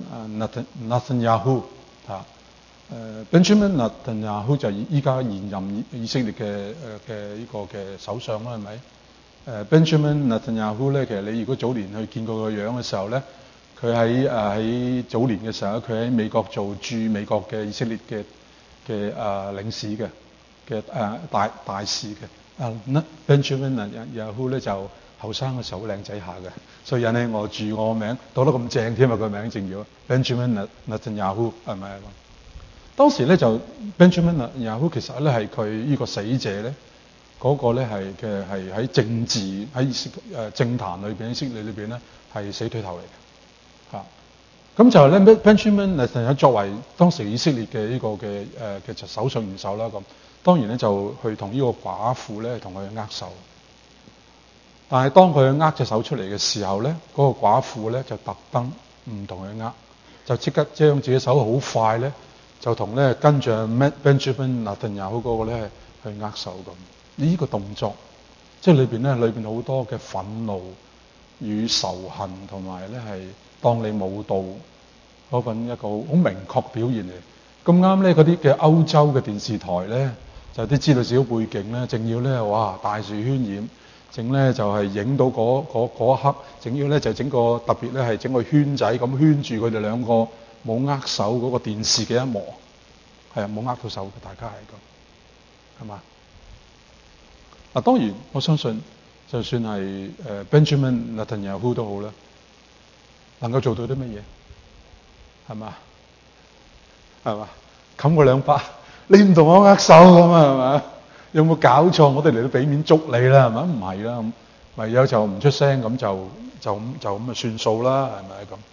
Netanyahu 嚇誒 Benjamin Netanyahu 就依家現任以色列嘅誒嘅呢個嘅首相啦，係咪？誒 Benjamin Netanyahu 咧，其實你如果早年去見過個樣嘅時候咧，佢喺誒喺早年嘅時候，佢喺美國做駐美國嘅以色列嘅嘅誒領事嘅嘅誒大大使嘅。啊 Benjamin Netanyahu 咧就後生嘅時候好靚仔下嘅，所以引起我住我個名讀得咁正添啊！個名正咗 Benjamin Netanyahu 係咪啊？當時咧就 Benjamin Netanyahu 其實咧係佢呢個死者咧。嗰個咧係嘅係喺政治喺誒政壇裏邊喺以色列裏邊咧係死對頭嚟嘅嚇，咁就係咧 Benjamin Netanyahu作為當時以色列嘅呢個嘅誒嘅首相元首啦咁，當然咧就去同呢個寡婦咧同佢握手，但係當佢握隻手出嚟嘅時候咧，嗰、那個寡婦咧就特登唔同佢握，就即刻將自己手好快咧就同咧跟住 Benjamin Netanyahu 嗰個咧去握手咁。呢個動作，即係裏邊咧，裏邊好多嘅憤怒與仇恨，同埋咧係當你冇到嗰份一個好明確表現嚟。咁啱咧，嗰啲嘅歐洲嘅電視台咧，就啲知道少少背景咧，正要咧哇大樹渲染，正咧就係、是、影到嗰一刻，正要咧就整個特別咧係整個圈仔咁圈住佢哋兩個冇握手嗰個電視嘅一幕，係啊冇握到手嘅，大家係咁。 係嘛？嗱，當然我相信，就算係誒 Benjamin Netanyahu 都好啦，能夠做到啲乜嘢？係嘛？係嘛？冚我兩巴，你唔同我握手咁啊？係嘛？有冇搞錯？我哋嚟到俾面捉你啦，係咪？唔係啦，咁唯有就唔出聲，咁就就咁就咁啊算數啦，係咪咁？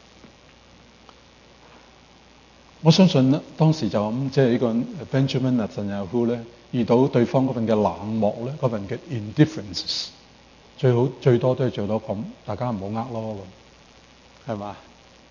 我相信咧，當時就咁，即係呢個 Benjamin Netanyahu 咧，遇到對方嗰份嘅冷漠咧，嗰份嘅 indifference， 最好最多都係做到咁，大家唔好呃咯，咁係嘛？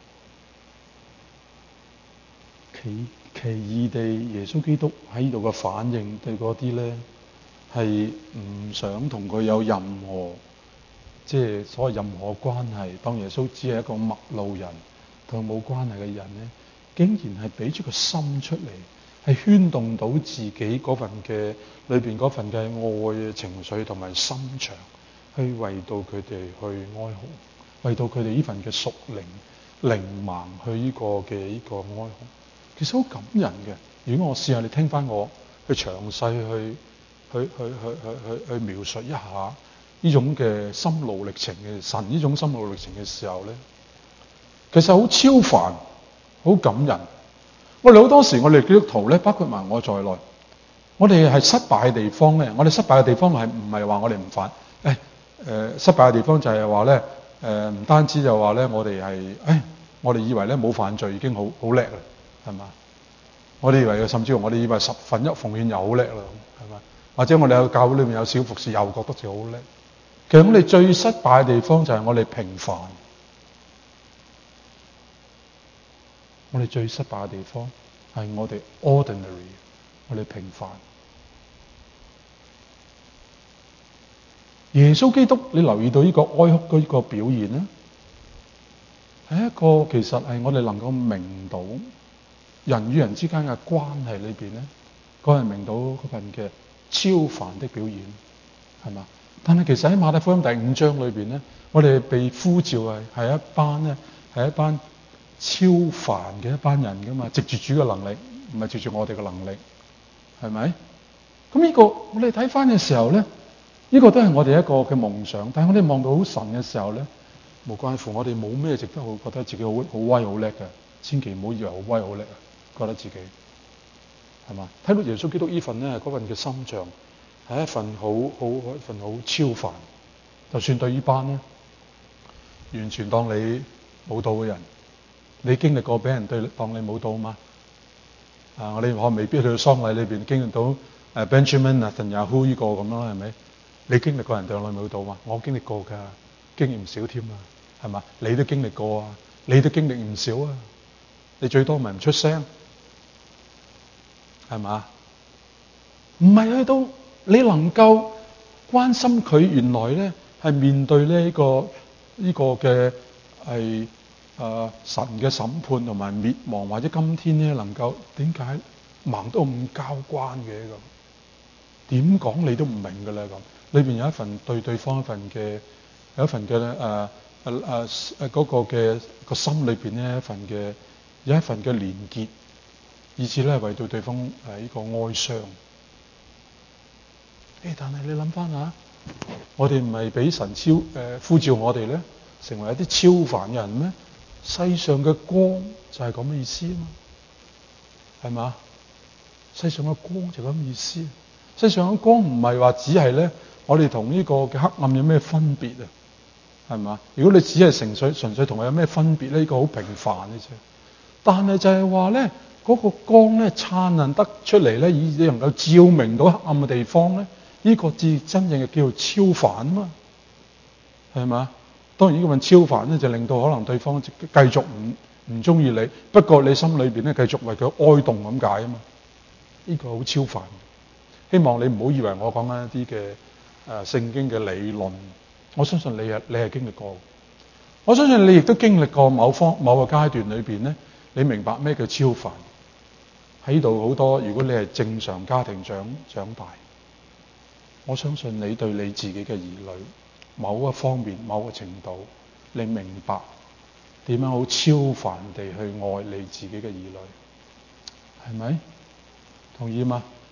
其其異地，耶穌基督喺呢度嘅反應對嗰啲咧係唔想同佢有任何即係所謂任何關係，當耶穌只係一個陌路人同冇關係嘅人咧。竟然係俾咗個心出嚟，係牽動到自己嗰份嘅裏邊嗰份嘅愛嘅情緒同埋心腸，去為到佢哋去哀號，為到佢哋呢份嘅屬靈靈盲去呢個嘅呢個哀號，其實好感人嘅。如果我試下你聽翻我去詳細去去去去去去描述一下呢種嘅心路歷程嘅神呢種心路歷程嘅時候咧，其實好超凡。好感人，我哋好多時我哋基督徒咧，包括埋我在內，我哋係失敗嘅地方咧。我哋失敗嘅地方係唔係話我哋唔犯？誒、哎、誒、呃，失敗嘅地方就係話咧，誒、呃、唔單止就話咧，我哋係誒，我哋以為咧冇犯罪已經好好叻啦，係嘛？我哋以為甚至乎我哋以為十分一奉獻又好叻啦，係嘛？或者我哋喺教會裏面有小服侍又覺得自己好叻。其實我哋最失敗嘅地方就係我哋平凡。我哋最失敗嘅地方係我哋 ordinary， 我哋平凡。耶穌基督，你留意到呢個哀哭呢個表現咧，係一個其實係我哋能夠明到人與人之間嘅關係裏邊咧，嗰係明到嗰份嘅超凡的表現，係嘛？但係其實喺馬太福音第五章裏邊咧，我哋被呼召係係一班咧，係一班超凡嘅一班人噶嘛，藉住主嘅能力，唔係藉住我哋嘅能力，係咪？咁呢個我哋睇翻嘅時候咧，呢個都係我哋一個嘅夢想。但係我哋望到好神嘅時候咧，無關乎我哋冇咩值得好覺得自己好好威好叻嘅，千祈唔好以為好威好叻啊，覺得自己係嘛？睇到耶穌基督呢份咧，嗰份嘅心腸係一份好好一份好超凡。就算對呢班咧，完全當你冇到嘅人。你經歷過俾人對當你冇到嘛？啊，我哋可未必去到喪禮裏邊經歷到誒 Benjamin Netanyahu 呢個咁咯，係咪？你經歷過人對我冇到嘛？我經歷過㗎，經驗唔少添啊，係嘛？你都經歷過啊，你都經歷唔少啊。你最多咪唔出聲，係嘛？唔係去到你能夠關心佢，原來咧係面對呢、這個呢、這個嘅係。誒、呃、神嘅審判同埋滅亡，或者今天咧能夠點解盲到咁交關嘅咁？點講你都唔明㗎啦咁。裏邊有一份對對方一份嘅有一份嘅誒誒誒誒嗰個嘅個心裏邊咧一份嘅有一份嘅連結，以至咧為對對方誒呢個哀傷。誒，但係你諗翻下，我哋唔係俾神超誒、呃、呼召我哋咧，成為一啲超凡嘅人咩？世上嘅光就係咁嘅意思啊嘛，係嘛？世上嘅光就咁嘅意思。世上嘅光唔係話只係咧，我哋同呢個嘅黑暗有咩分別啊？係嘛？如果你只係純粹純粹同佢有咩分別咧，呢個好平凡嘅啫。但係就係話咧，嗰個光咧燦爛得出嚟咧，以你能夠照明到黑暗嘅地方咧，呢個至真正嘅叫做超凡啊嘛，係嘛？當然呢個份超凡咧，就令到可能對方繼續唔唔中意你，不過你心裏邊咧繼續為佢哀慟咁解啊嘛。呢個好超凡。希望你唔好以為我講緊一啲嘅誒聖經嘅理論，我相信你係你係經歷過。我相信你亦都經歷過某方某個階段裏邊咧，你明白咩叫超凡。喺度好多，如果你係正常家庭長長大，我相信你對你自己嘅兒女，某一方面、某個程度，你明白點樣好超凡地去愛你自己嘅兒女，係咪？同意嗎？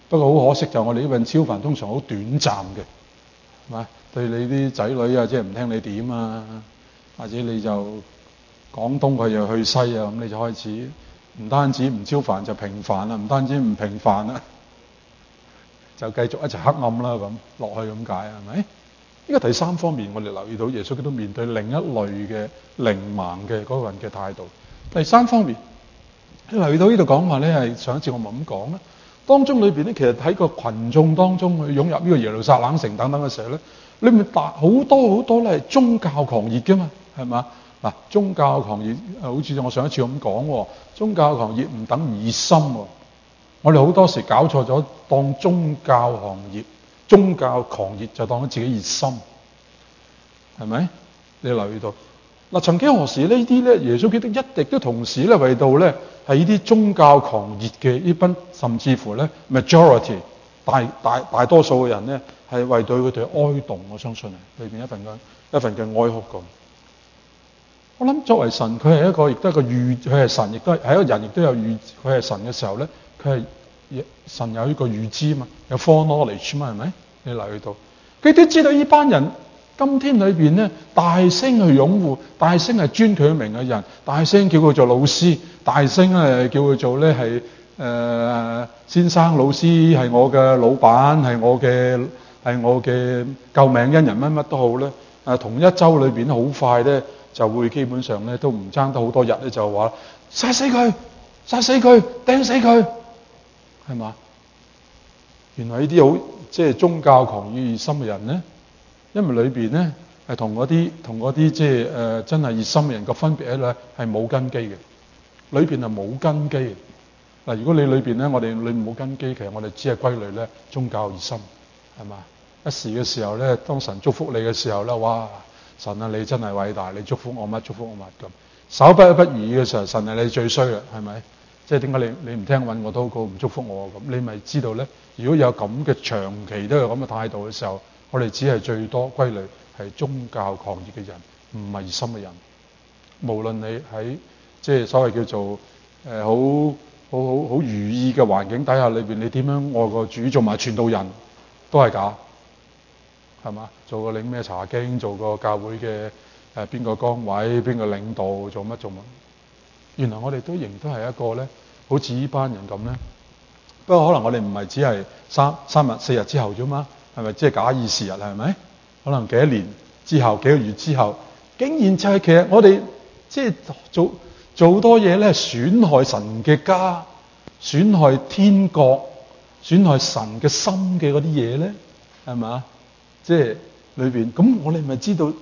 不過好可惜就我哋呢份超凡通常好短暫嘅，係嘛？對你啲仔女啊，即係唔聽你點啊，或者你就講東佢又去西啊，咁你就開始唔單止唔超凡就平凡啦，唔單止唔平凡啦，就繼續一齊黑暗啦咁落去咁解係咪？呢個第三方面，我哋留意到耶穌基督面對另一類嘅靈盲嘅嗰個人嘅態度。第三方面，你留意到呢度講話咧，係上一次我咪咁講咧，當中裏邊咧，其實喺個群眾當中去湧入呢個耶路撒冷城等等嘅時候咧，裏面大好多好多咧係宗教狂熱嘅嘛，係嘛？嗱，宗教狂熱好似我上一次咁講，宗教狂熱唔等於熱心喎。我哋好多時搞錯咗，當宗教行業、宗教狂熱就當咗自己熱心，係咪？你留意到嗱，曾幾何時呢啲咧，耶穌基督一直都同時咧為到咧係呢啲宗教狂熱嘅呢班，甚至乎咧 majority 大大大多數嘅人咧係為到佢哋哀悼。我相信係裏邊一份嘅一份嘅哀哭咁。我諗作為神，佢係一個亦都係一個預，佢係神，亦都係係一個人，亦都有預，佢係神嘅時候咧，佢係神有呢個預知嘛，有 foreknowledge 嘛，係咪？你留意到，佢都知道呢班人今天裏邊咧，大聲去擁護，大聲係尊佢名嘅人，大聲叫佢做老師，大聲誒叫佢做咧係誒先生老師，係我嘅老闆，係我嘅係我嘅救命恩人，乜乜都好咧。誒同一週裏邊好快咧。就會基本上咧都唔爭得好多日咧，就話殺死佢，殺死佢，掟死佢，係嘛？原來呢啲好即係宗教狂熱熱心嘅人咧，因為裏邊咧係同嗰啲同嗰啲即係誒真係熱心嘅人個分別咧係冇根基嘅，裏邊係冇根基嘅。嗱，如果你裏邊咧，我哋裏面冇根基，其實我哋只係歸類咧宗教熱心，係嘛？一時嘅時候咧，當神祝福你嘅時候咧，哇！神啊，你真係偉大，你祝福我乜祝福我乜咁。稍不不如意嘅時候，神係你最衰啦，係咪？即係點解你你唔聽揾我禱告，唔祝福我咁？你咪知道咧？如果有咁嘅長期都有咁嘅態度嘅時候，我哋只係最多歸類係宗教狂熱嘅人，唔係熱心嘅人。無論你喺即係所謂叫做誒好好好好如意嘅環境底下裏邊，你點樣愛個主，做埋傳道人都係假。係嘛？做個領咩查經，做個教會嘅誒邊個崗位，邊個領導，做乜做乜？原來我哋都仍都係一個咧，好似呢班人咁咧。不過可能我哋唔係只係三三日四日之後啫嘛，係咪？即係假以時日係咪？可能幾多年之後，幾個月之後，竟然就係其實我哋即係做做好多嘢咧，損害神嘅家，損害天國，損害神嘅心嘅嗰啲嘢咧，係嘛？即係裏邊，咁我哋咪知道，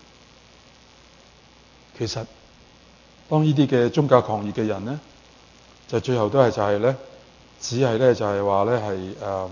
其實當呢啲嘅宗教狂熱嘅人咧，就最後都係就係咧，只係咧就係話咧係誒，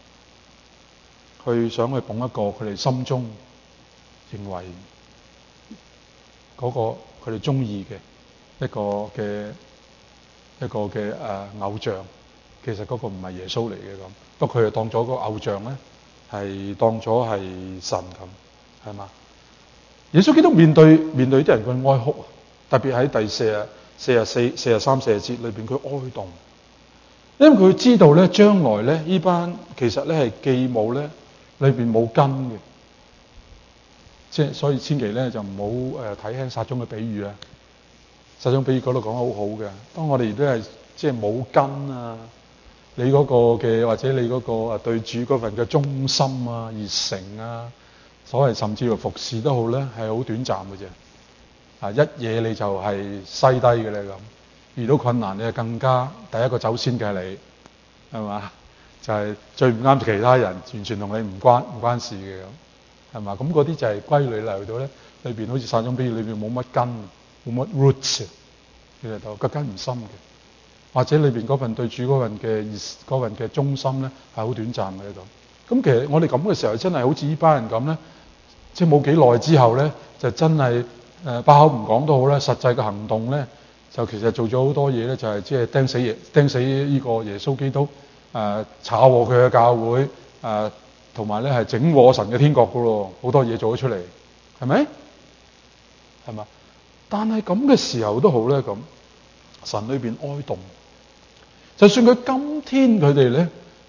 去想去捧一個佢哋心中認為嗰個佢哋中意嘅一個嘅一個嘅誒、呃、偶像，其實嗰個唔係耶穌嚟嘅咁，不過佢就當咗個偶像咧。係當咗係神咁，係嘛？耶穌基督面對面對啲人嘅哀哭，特別喺第四啊四啊四四啊三四節裏邊，佢哀慟，因為佢知道咧，將來咧呢班其實咧係既冇咧裏邊冇根嘅，即係所以千祈咧就唔好誒睇輕撒種嘅比喻啊！撒種比喻嗰度講得好好嘅，當我哋都係即係冇根啊。你嗰個嘅或者你嗰個啊對主嗰份嘅忠心啊、熱誠啊，所謂甚至乎服侍都好咧，係好短暫嘅啫。啊，一嘢你就係西低嘅咧咁，遇到困難你就更加第一個走先嘅係你，係嘛？就係、是、最唔啱其他人，完全同你唔關唔關事嘅咁，係嘛？咁嗰啲就係歸類嚟到咧，裏邊好似撒種比喻裏邊冇乜根，冇乜 roots 其實就個根唔深嘅。或者裏邊嗰份對主嗰份嘅嗰份嘅忠心咧，係好短暫嘅咁。咁其實我哋咁嘅時候，真係好似呢班人咁咧，即係冇幾耐之後咧，就真係誒把口唔講都好啦，實際嘅行動咧，就其實做咗好多嘢咧，就係即係釘死耶釘死呢個耶穌基督，誒炒禍佢嘅教會，誒同埋咧係整禍神嘅天國噶咯，好多嘢做咗出嚟，係咪？係嘛？但係咁嘅時候都好咧，咁神裏邊哀慟。就算佢今天佢哋咧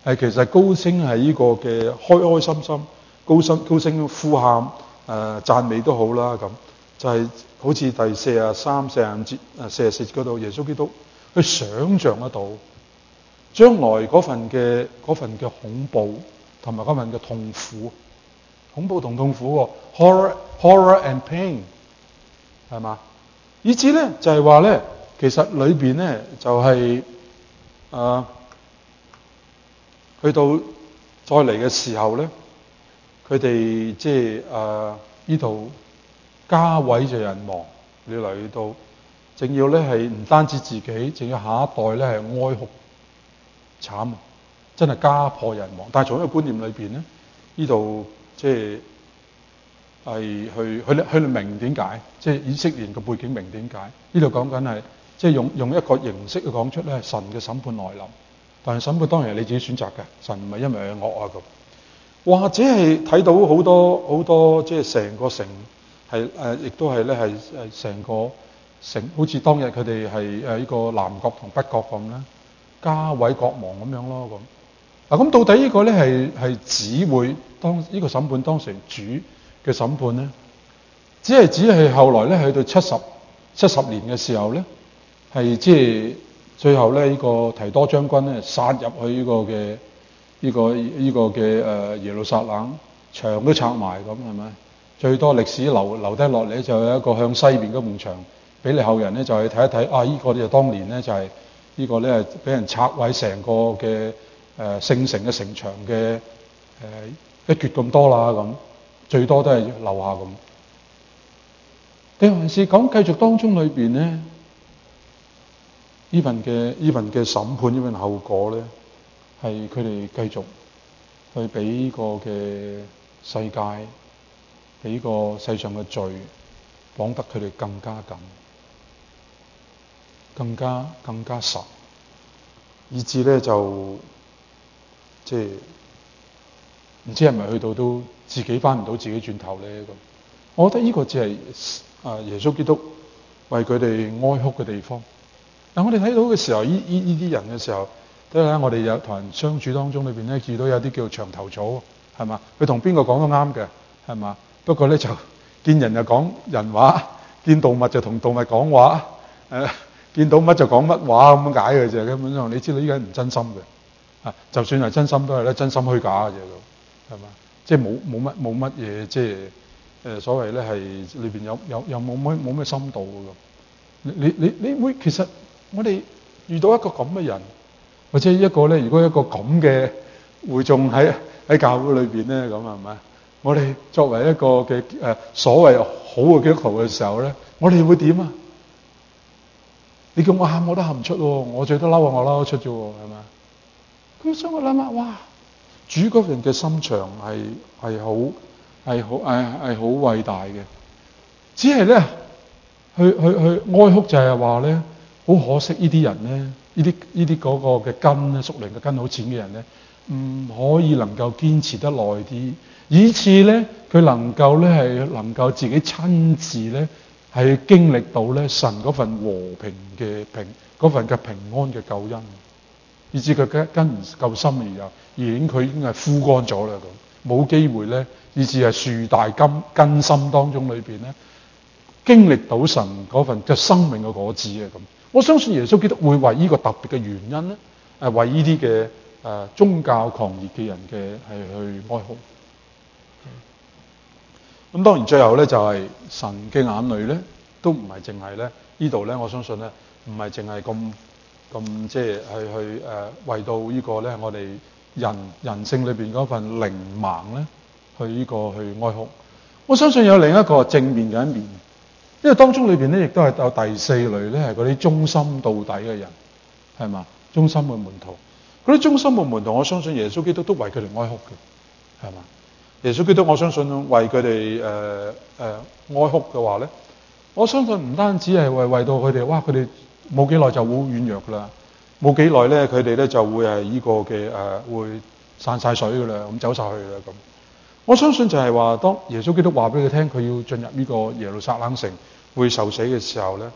係其實高聲係呢個嘅開開心心，高聲高聲呼喊誒、呃、讚美都好啦咁，就係、是、好似第四十三、四十五節、誒四十四節嗰度，耶穌基督去想像得到將來嗰份嘅嗰份嘅恐怖同埋嗰份嘅痛苦，恐怖同痛苦喎 ，horror horror and pain 係嘛？以至咧就係話咧，其實裏邊咧就係、是、誒。呃去到再嚟嘅時候咧，佢哋即係誒呢度家毀就人亡，你嚟到，正要咧係唔單止自己，仲要下一代咧係哀哭慘，真係家破人亡。但係從一個觀念裏邊咧，呢度即係係去去去明點解，即係以色列嘅背景明點解？呢度講緊係即係用用一個形式去講出咧神嘅審判來臨。但係審判當然係你自己選擇嘅，神唔係因為佢惡啊咁，或者係睇到好多好多即係成個城係誒，亦都係咧係誒成個城，好似當日佢哋係誒呢個南國同北國咁咧，家毀國亡咁樣咯咁。嗱咁到底呢個咧係係只會當呢、這個審判當成主嘅審判咧，只係只係後來咧去到七十七十年嘅時候咧，係即係。最後咧，呢、這個提多將軍咧殺入去呢個嘅呢、這個呢、這個嘅誒耶路撒冷，牆都拆埋咁係咪？最多歷史留留低落嚟就有一個向西邊嗰埲牆，俾你後人咧就去睇一睇啊！呢、這個就當年咧就係、是、呢個咧俾人拆毀成個嘅誒聖城嘅城牆嘅誒、呃、一橛咁多啦咁，最多都係留下咁。定還是講繼續當中裏邊咧？呢份嘅呢份嘅審判，呢份後果咧，係佢哋繼續去俾呢個嘅世界，俾呢個世上嘅罪綁得佢哋更加緊，更加更加實，以至咧就即係唔知係咪去到都自己翻唔到自己轉頭咧咁。我覺得呢個只係啊耶穌基督為佢哋哀哭嘅地方。但我哋睇到嘅時候，呢呢呢啲人嘅時候，睇下我哋有同人相處當中裏邊咧，見到有啲叫長頭草，係嘛？佢同邊個講都啱嘅，係嘛？不過咧就見人就講人話，見動物就同動物講話，誒、呃、見到乜就講乜話咁解嘅啫。根本上你知道依家唔真心嘅，啊，就算係真心都係咧真心虛假嘅啫，係嘛？即係冇冇乜冇乜嘢，即係誒所謂咧係裏邊有有有冇乜冇咩深度嘅咁。你你你會其實。我哋遇到一個咁嘅人，或者一個咧，如果一個咁嘅會眾喺喺教會裏邊咧，咁係咪？我哋作為一個嘅誒、呃、所謂好嘅基督徒嘅時候咧，我哋會點啊？你叫我喊我都喊唔出喎，我最多嬲我嬲得出啫喎，係咪？咁所以我諗下，哇！主嗰人嘅心腸係係好係好係係好偉大嘅，只係咧去去去哀哭就係話咧。好可惜呢啲人咧，呢啲呢啲嗰個嘅根咧，屬靈嘅根好淺嘅人咧，唔可以能夠堅持得耐啲，以致咧佢能夠咧係能夠自己親自咧係經歷到咧神嗰份和平嘅平嗰份嘅平安嘅救恩，以致佢嘅根唔夠深而有，而已經佢已經係枯乾咗啦咁，冇機會咧，以致係樹大根根深當中裏邊咧經歷到神嗰份嘅生命嘅果子啊咁。我相信耶穌基督會為呢個特別嘅原因咧，誒為呢啲嘅誒宗教狂熱嘅人嘅係去哀哭。咁當然最後咧就係、是、神嘅眼淚咧，都唔係淨係咧呢度咧，我相信咧唔係淨係咁咁即係去去誒、呃、為到個呢個咧我哋人人性裏邊嗰份靈盲咧去呢個去哀哭。我相信有另一個正面嘅一面。因為當中裏邊咧，亦都係有第四類咧，係嗰啲忠心到底嘅人，係嘛？忠心嘅門徒，嗰啲忠心嘅門徒，我相信耶穌基督都為佢哋哀哭嘅，係嘛？耶穌基督，我相信為佢哋誒誒哀哭嘅話咧，我相信唔單止係為為到佢哋，哇！佢哋冇幾耐就會軟弱噶啦，冇幾耐咧，佢哋咧就會係呢個嘅誒、呃、會散晒水噶啦，咁走晒去啦咁。我相信就係話，當耶穌基督話俾佢聽，佢要進入呢個耶路撒冷城會受死嘅時候咧，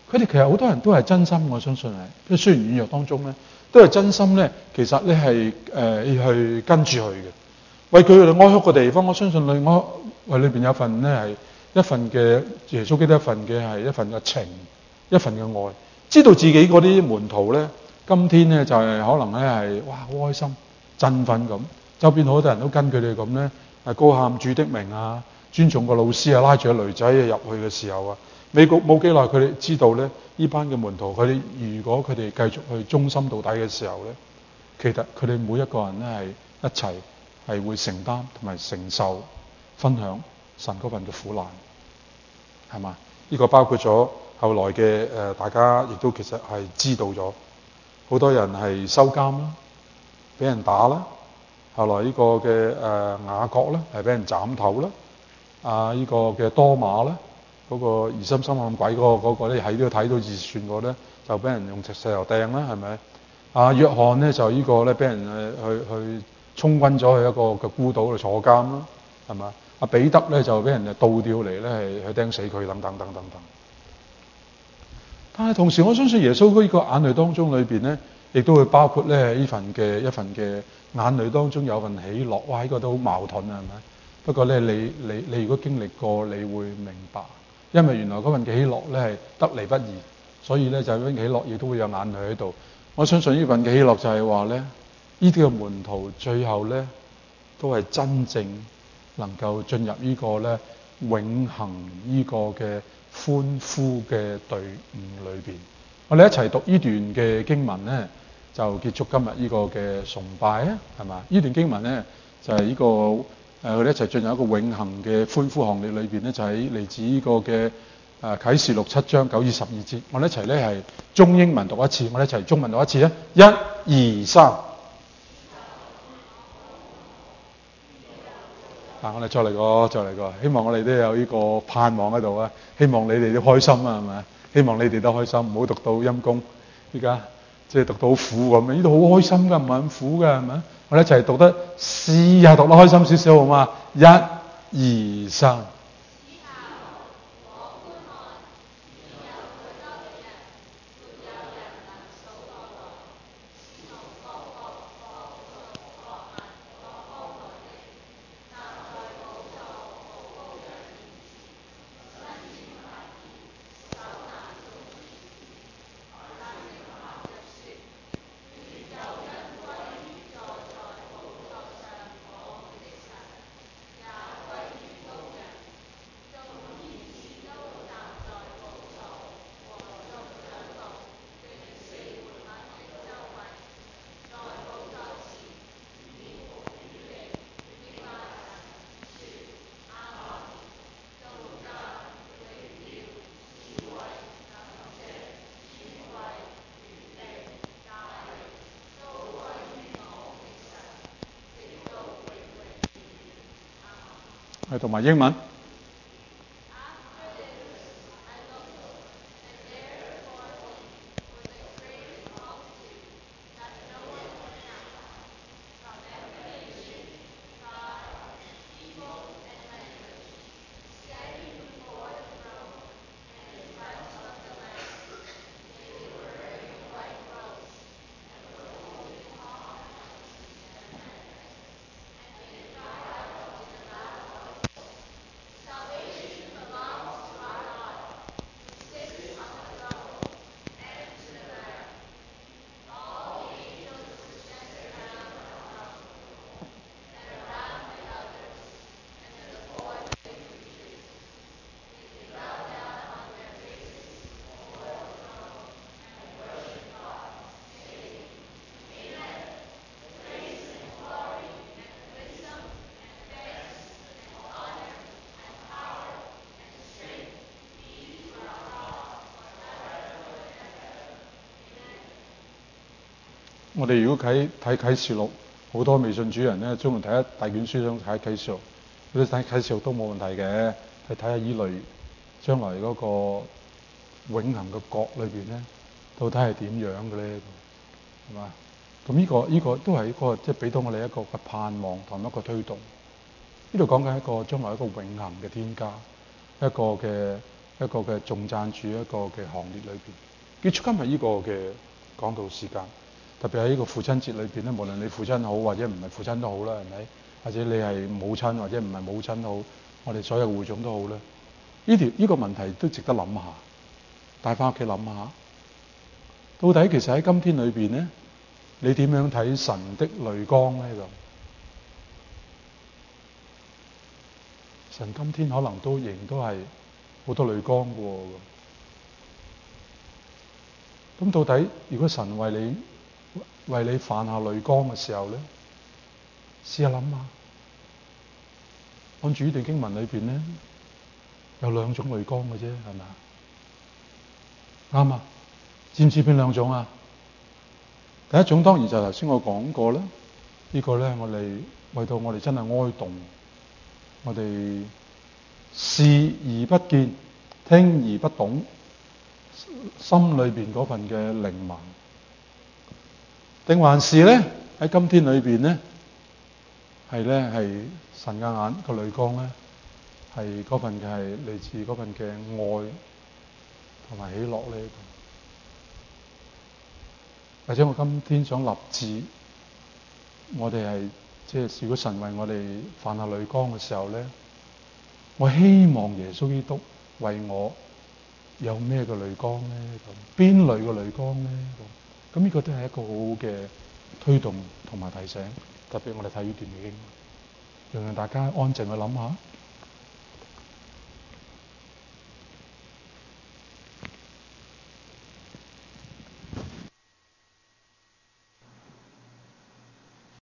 佢哋其實好多人都係真心，我相信係，即係雖然軟弱當中咧，都係真心咧。其實咧係誒要去跟住佢嘅，為佢哋哀哭嘅地方，我相信裏哀為裏邊有份咧係一份嘅耶穌基督一份嘅係一份嘅情，一份嘅愛，知道自己嗰啲門徒咧，今天咧就係、是、可能咧係哇好開心、振奮咁，周邊好多人都跟佢哋咁咧，係高喊主的名啊，尊重個老師啊，拉住個女仔入去嘅時候啊。美國冇幾耐，佢哋知道咧，呢班嘅門徒，佢哋如果佢哋繼續去忠心到底嘅時候咧，其實佢哋每一個人咧係一齊係會承擔同埋承受、分享神嗰份嘅苦難，係嘛？呢個包括咗後來嘅誒，大家亦都其實係知道咗，好多人係收監啦，俾人打啦。後來呢個嘅誒雅各咧係俾人斬頭啦，啊呢個嘅多馬咧。嗰、那個疑心生暗鬼嗰、那個嗰、那個咧喺呢度睇到自傳個咧，就俾人用石油掟啦，係咪？啊，約翰咧就呢個咧俾人誒去去充軍咗去一個嘅孤島度坐監啦，係咪？阿彼得咧就俾人誒倒吊嚟咧係去釘死佢，等等等等等。但係同時，我相信耶穌嗰個眼淚當中裏邊咧，亦都會包括咧呢份嘅一份嘅眼淚當中有份喜樂。哇！呢、這個都好矛盾啊，係咪？不過咧，你你你如果經歷過，你會明白。因為原來嗰份嘅喜樂咧係得嚟不易，所以咧就係份喜樂亦都會有眼淚喺度。我相信呢份嘅喜樂就係話咧，呢啲嘅門徒最後咧都係真正能夠進入呢個咧永恆呢個嘅歡呼嘅隊伍裏邊。我哋一齊讀呢段嘅經文咧，就結束今日呢個嘅崇拜啊，係嘛？呢段經文咧就係、是、呢、這個。誒，佢哋一齊進入一個永恆嘅歡呼行列裏邊咧，就喺嚟自呢個嘅誒啟示錄七章九至十二節。我哋一齊咧係中英文讀一次，我哋一齊中文讀一次啊！一、二、三。嗱，我哋再嚟個，再嚟個。希望我哋都有呢個盼望喺度啊！希望你哋都開心啊，係咪？希望你哋都開心，唔好讀到陰公。依家即係讀到好苦咁，呢度好開心㗎，唔係咁苦㗎，係咪？我哋一齊讀得試下讀得開心少少好嘛？一、二、三。係同埋英文。我哋如果睇睇啟示錄，好多未信主人咧，中意睇一大卷書想睇啟示錄，嗰啲睇啟示錄都冇問題嘅，去睇下依類將來嗰個永恆嘅國裏邊咧，到底係點樣嘅咧？係嘛？咁呢個呢個都係一個即係俾到我哋一個嘅盼望同一個推動。呢度講緊一個將來一個永恆嘅天家，一個嘅一個嘅頌讚主一個嘅行列裏邊。結束今日呢個嘅講道時間，特別喺呢個父親節裏邊咧，無論你父親好或者唔係父親都好啦，係咪？或者你係母親或者唔係母親好，我哋所有會眾都好啦。呢條呢個問題都值得諗下，帶翻屋企諗下。到底其實喺今天裏邊咧，你點樣睇神的淚光咧？咁神今天可能都仍都係好多淚光嘅喎。咁到底如果神為你為你泛下淚光嘅時候咧，試下諗下，按住呢段經文裏邊咧，有兩種淚光嘅啫，係咪？啱啊！知唔知邊兩種啊？第一種當然就係頭先我講過啦。呢個咧，我哋為到我哋真係哀慟，我哋視而不見，聽而不懂，心裏邊嗰份嘅靈盲，定還是咧喺今天裏邊咧，係咧係神嘅眼個淚光咧，係嗰份嘅係嚟自嗰份嘅愛同埋喜樂咧。或者我今天想立志，我哋係即係如果神為我哋泛下淚光嘅時候咧，我希望耶穌基督為我有咩嘅淚光咧？咁邊類嘅淚光咧？咁咁呢個都係一個好好嘅推動同埋提醒，特別我哋睇呢段經，讓大家安靜去諗下。